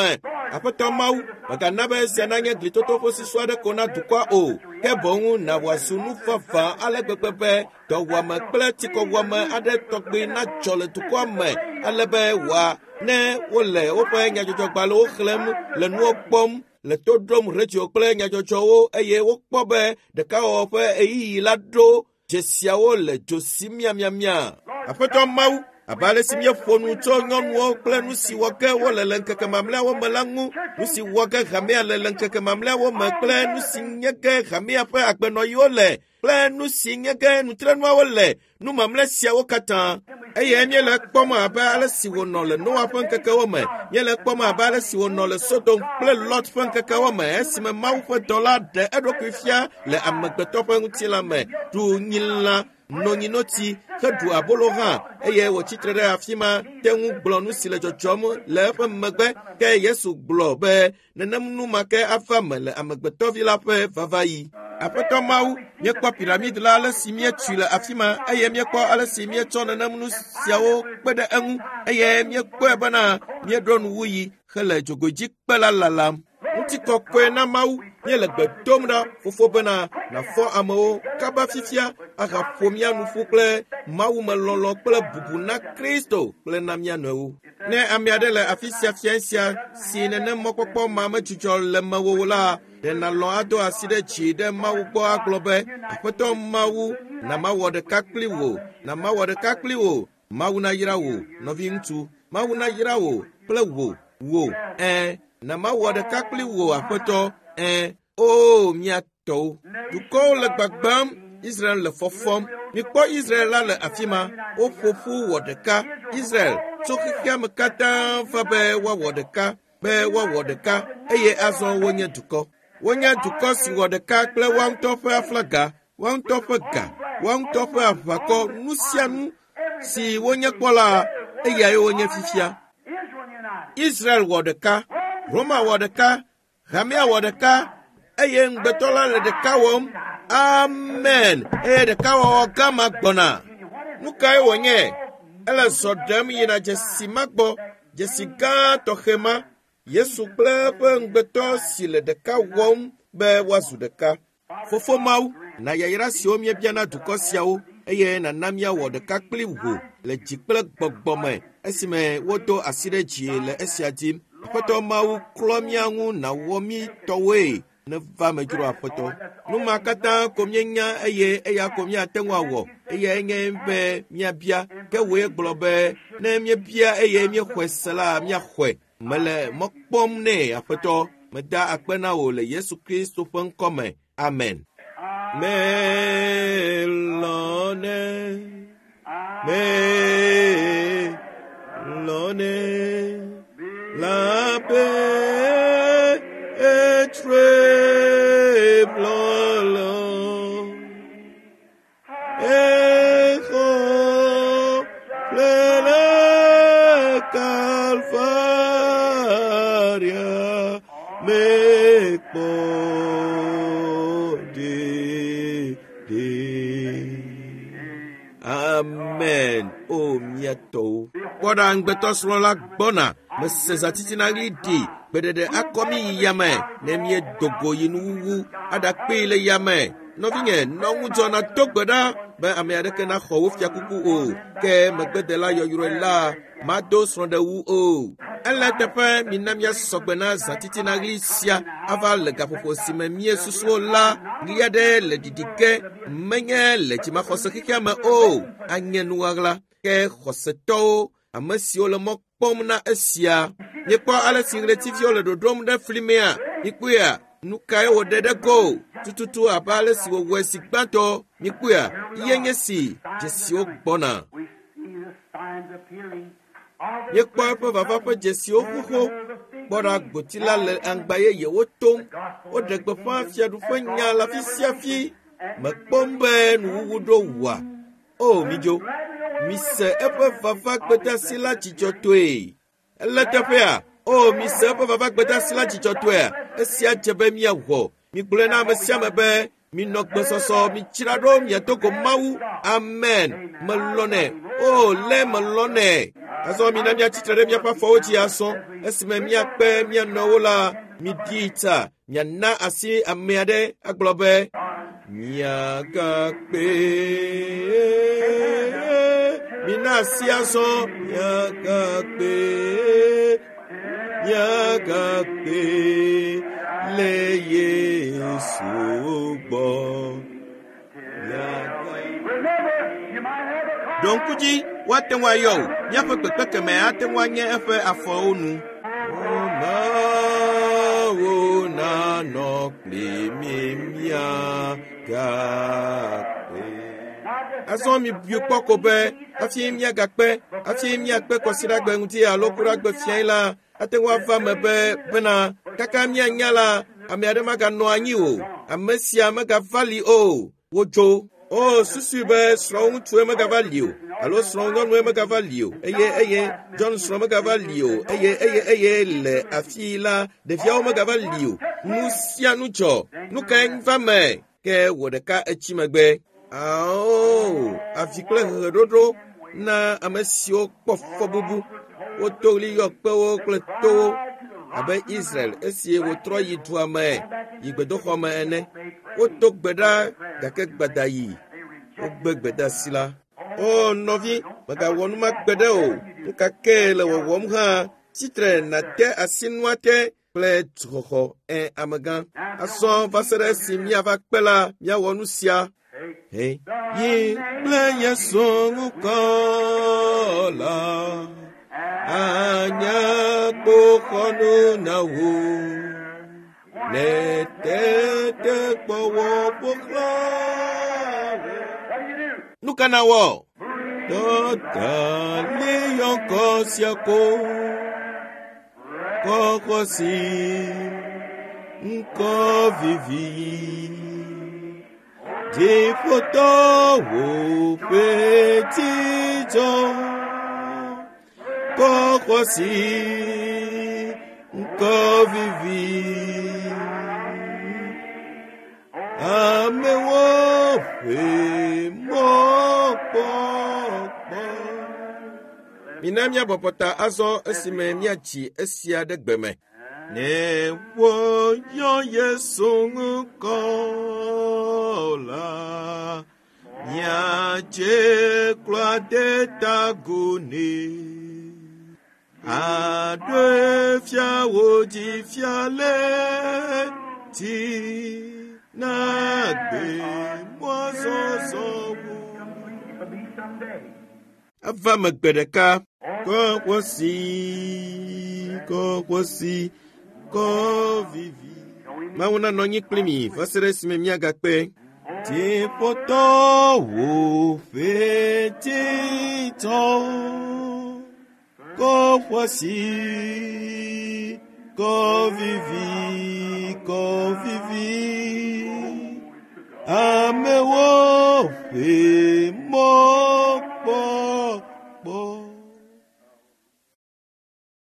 Speaker 1: Aƒetɔ Mawu, mègana be esia nanye glitotoƒo susue aɖe ko na dukɔa o, ke boŋ nàwɔasu nu vavã ale gbegbe be dɔwuame kple tsikɔwuame aɖe tɔgbi nadzɔ le dukɔa me, ale be wòa ne wole woƒe nyadzɔdzɔgbalẽwo xlẽm le nuwo kpɔm le to ɖom redio kple nyadzɔdzɔwo, eye wokpɔ be ɖekawɔwɔ ƒe ɣeyiɣi la ɖo dzesiawo le dzo si miamiamia. Aƒetɔ Mawu, abe ale si míeƒo nu tso nyɔnuwo kple nu si wɔ ge wole le ŋkeke mamlɛawo me la ŋu, nu si wɔ ge hamea le le ŋkeke mamlɛawo me kple nu si nye ge hamea ƒe agbenɔyiwo le kple nu si nye ge nutrenuawo le nu mamlɛ siawo katã. Eye míele kpɔm abe ale si wònɔ le Noa ƒe ŋkekewo me, míele kpɔm abe ale si wònɔ le Sodom kple Lot ƒe ŋkekewo me, esime Mawu ƒe dɔla ɖe eɖokui fia le amegbetɔ ƒe ŋutilã me, ɖu nyilã, nɔ nyinoti, heɖu abolo hã, eye wòtsitre ɖe afi ma te ŋu gblɔ nu si le dzɔdzɔm le eƒe megbe, ke Yesu gblɔ be nenem nu ma ke ava me le amegbetɔvi la ƒe vavayi. Aƒetɔ Mawu, míekpɔ piramide la ale si míetui le afi ma, eye míekpɔ ale si míetsɔ nenem nu siawo kpe ɖe eŋu, eye míekpɔe bena míeɖo nuwuyi hele dzogoedzikpe la lalam. Ŋutikɔkɔe na Mawu, míele gbe dom ɖa Fofo bena nàfɔ amewo kaba fifia agaƒo mía nu ƒu kple Mawu me lɔlɔ kple bubu na Kristo kple na mía nɔewo. Ne ame aɖe le afi sia fia sia si nenem mɔkpɔkpɔ ma medzudzɔ le mewò la, ɖe nàlɔ ado asi ɖe dzi ɖe Mawu gbɔ agblɔ be, Aƒetɔ Mawu, na mawɔ ɖeka kpli wò, na mawɔ ɖeka kpli wò, Mawu nayra wò, nɔvi ŋutsu, Mawu nayra wò kple wò, wò, ɛ̃, na mawɔ ɖeka kpli wò, Aƒetɔ, ɛ̃, o mía tɔwo. Dukɔwo le gbagbãm, Israel le fɔfɔm. Mikpɔ Israel la le afi ma, woƒo ƒu wɔ ɖeka. Israel tso xexea me katã va be woawɔ ɖeka, be woawɔ ɖeka, eye azɔ wonye dukɔ. Wonye dukɔ si wɔ ɖeka kple woawo ŋutɔ ƒe aflaga, woawo ŋutɔ ƒe ga, woawo ŋutɔ ƒe aʋakɔ, nu sia nu si wonye kpɔ la, eyae wonye fifia. Israel wɔ ɖeka, Roma wɔ ɖeka, hamea wɔ ɖeka, eye ŋugbetɔ la le ɖeka wɔm. Amen. Eye ɖekawɔwɔ gã ma gbɔna. Nu kae wònye? Ele zɔ ɖem yina dzesi ma gbɔ, dzesi gã tɔxɛ ma. Yesu kple eƒe ŋugbetɔ si le ɖeka wɔm be woazu ɖeka. Fofo Mawu, na yayra siwo míebia na dukɔ siawo, eye nana míawɔ ɖeka kpli wò le dzi kple gbɔgbɔ me, esime wodo asi ɖe dzi le esia dim. Aƒetɔ Mawu, klɔ mía ŋu nàwɔ mí tɔwoe, neva me dzro Aƒetɔ. Nu ma katã ko míenya eye eya ko míate ŋu awɔ, eye enye be míabia, ke wòe gblɔ be ne míebia eye míexɔe se la míaxɔe. Mele mɔ kpɔm nɛ, Aƒetɔ, meda akpe na wò le Yesu Kristo ƒe ŋkɔ me. Amen. Melone, melone, la paix est tremblante, et complète le Calvaria, me Amen. O miato. Kpɔɖa ŋgbetɔsrɔ̃ la gbɔna. Mese zãtitina ɣli ɖi. Gbeɖeɖe akɔ mí yi yame. Ne míedogo yi nuwuwu. Aɖakpee le yame. Nɔvinye, nɔ ŋudzɔ na do gbe ɖa be ame aɖeke naxɔ wo fiakuku o. Ke megbedela yɔyrɔe la mado srɔ̃ɖewu o. Ele teƒe mina míasɔgbe na zãtitina ɣli sia ava le gaƒoƒo si me míesusuwo la ɣli aɖe le ɖiɖi ge menye le dzimaxɔse xexea me o. Anye nuɣaɣla ke xɔsetɔwo ame siwo le mɔ kpɔm na esia. Míekpɔ ale si ɣletiviwo le ɖoɖom ɖe fli mea. Mikpɔea, nu kae wòɖe ɖe go tututu abe ale si wòwɔe si gbãtɔ. Mikpɔea, ye nye si dzesiwo gbɔna. Míekpɔ eƒe vava ƒe dzesiwo xoxo. Kpɔɖa gboti la le aŋgba yeyewo tom. Woɖe gbeƒã fiaɖuƒe nya le afi sia afi. Mekpɔm be nuwuwu ɖo wòa. O midzo, mise eƒe vava gbedasi la dzidzɔtɔe. Ele teƒea, o mise eƒe vava gbedasi la dzidzɔtɔe. Esia dze be míawɔ. Migblɔe na ame sia ame be minɔ gbesɔsɔ, mitsra ɖo miadogo Mawu. Amen. Melɔnɛ. O le melɔnɛ. Azo mi na mia titre mia pa fo ti aso. Esime mia pe mia no la mi dita. Mia na asi ameade aglobe. Mia ga pe. Mi na si aso mia ga pe. Mia ga pe. Le Yesu bo. Donc kuji wate wa yo ya fa pepe ke me ate wa nye efe afo onu o ma wo na no kli mi mia ga pe aso mi bi poko be afi mia ga pe afi mia pe ko sira gbe nti alokura gbe fian la ate wa fa me be bena kaka mia nyala ami ade maga no anyi o amesia maga vali o wojo. Oh, susu be strong to mega value. Allo strong on mega value. Eye eye John strong mega value. Eye eye eye le afila de fia mega value. Nu sia nu cho. Nu kan fame ke wodeka echimegbe. Oh, afikle rodro na amesio pofo bubu. O toli yo pe o kleto. Abe Israel esie wo troyi to ame. Igbedo khoma ene. O tok beda gake gbadayi. O gbeda sila. O novi maga wonu magbede o. Nka kele wo wom ha titre na te asinwate ple troho en amagan. Aso vasere simia va pela mia wonu sia. Hey, ye ple yesongu kola. Anya pokonu na wo. Ne te te powo pokla. Nuka na wo. Tota liyon kosiako. Koko si. Nko vivi. Di foto wo petito. Koko si. Nko vivi. Ame wo fe mo popo. Minamia bopota azo esime miachi esia de gbeme. Ne wo yo Yesu kola. Nya je kwa de taguni. Adwe fia wo di fia le ti. Nagbe mozozo ava magbedeka ko wosi ko wosi ko vivi mauna nonyi klimi fasere sime miaga pe ti poto wo fetito ko wosi ko vivi ko vivi Ame wo fe mo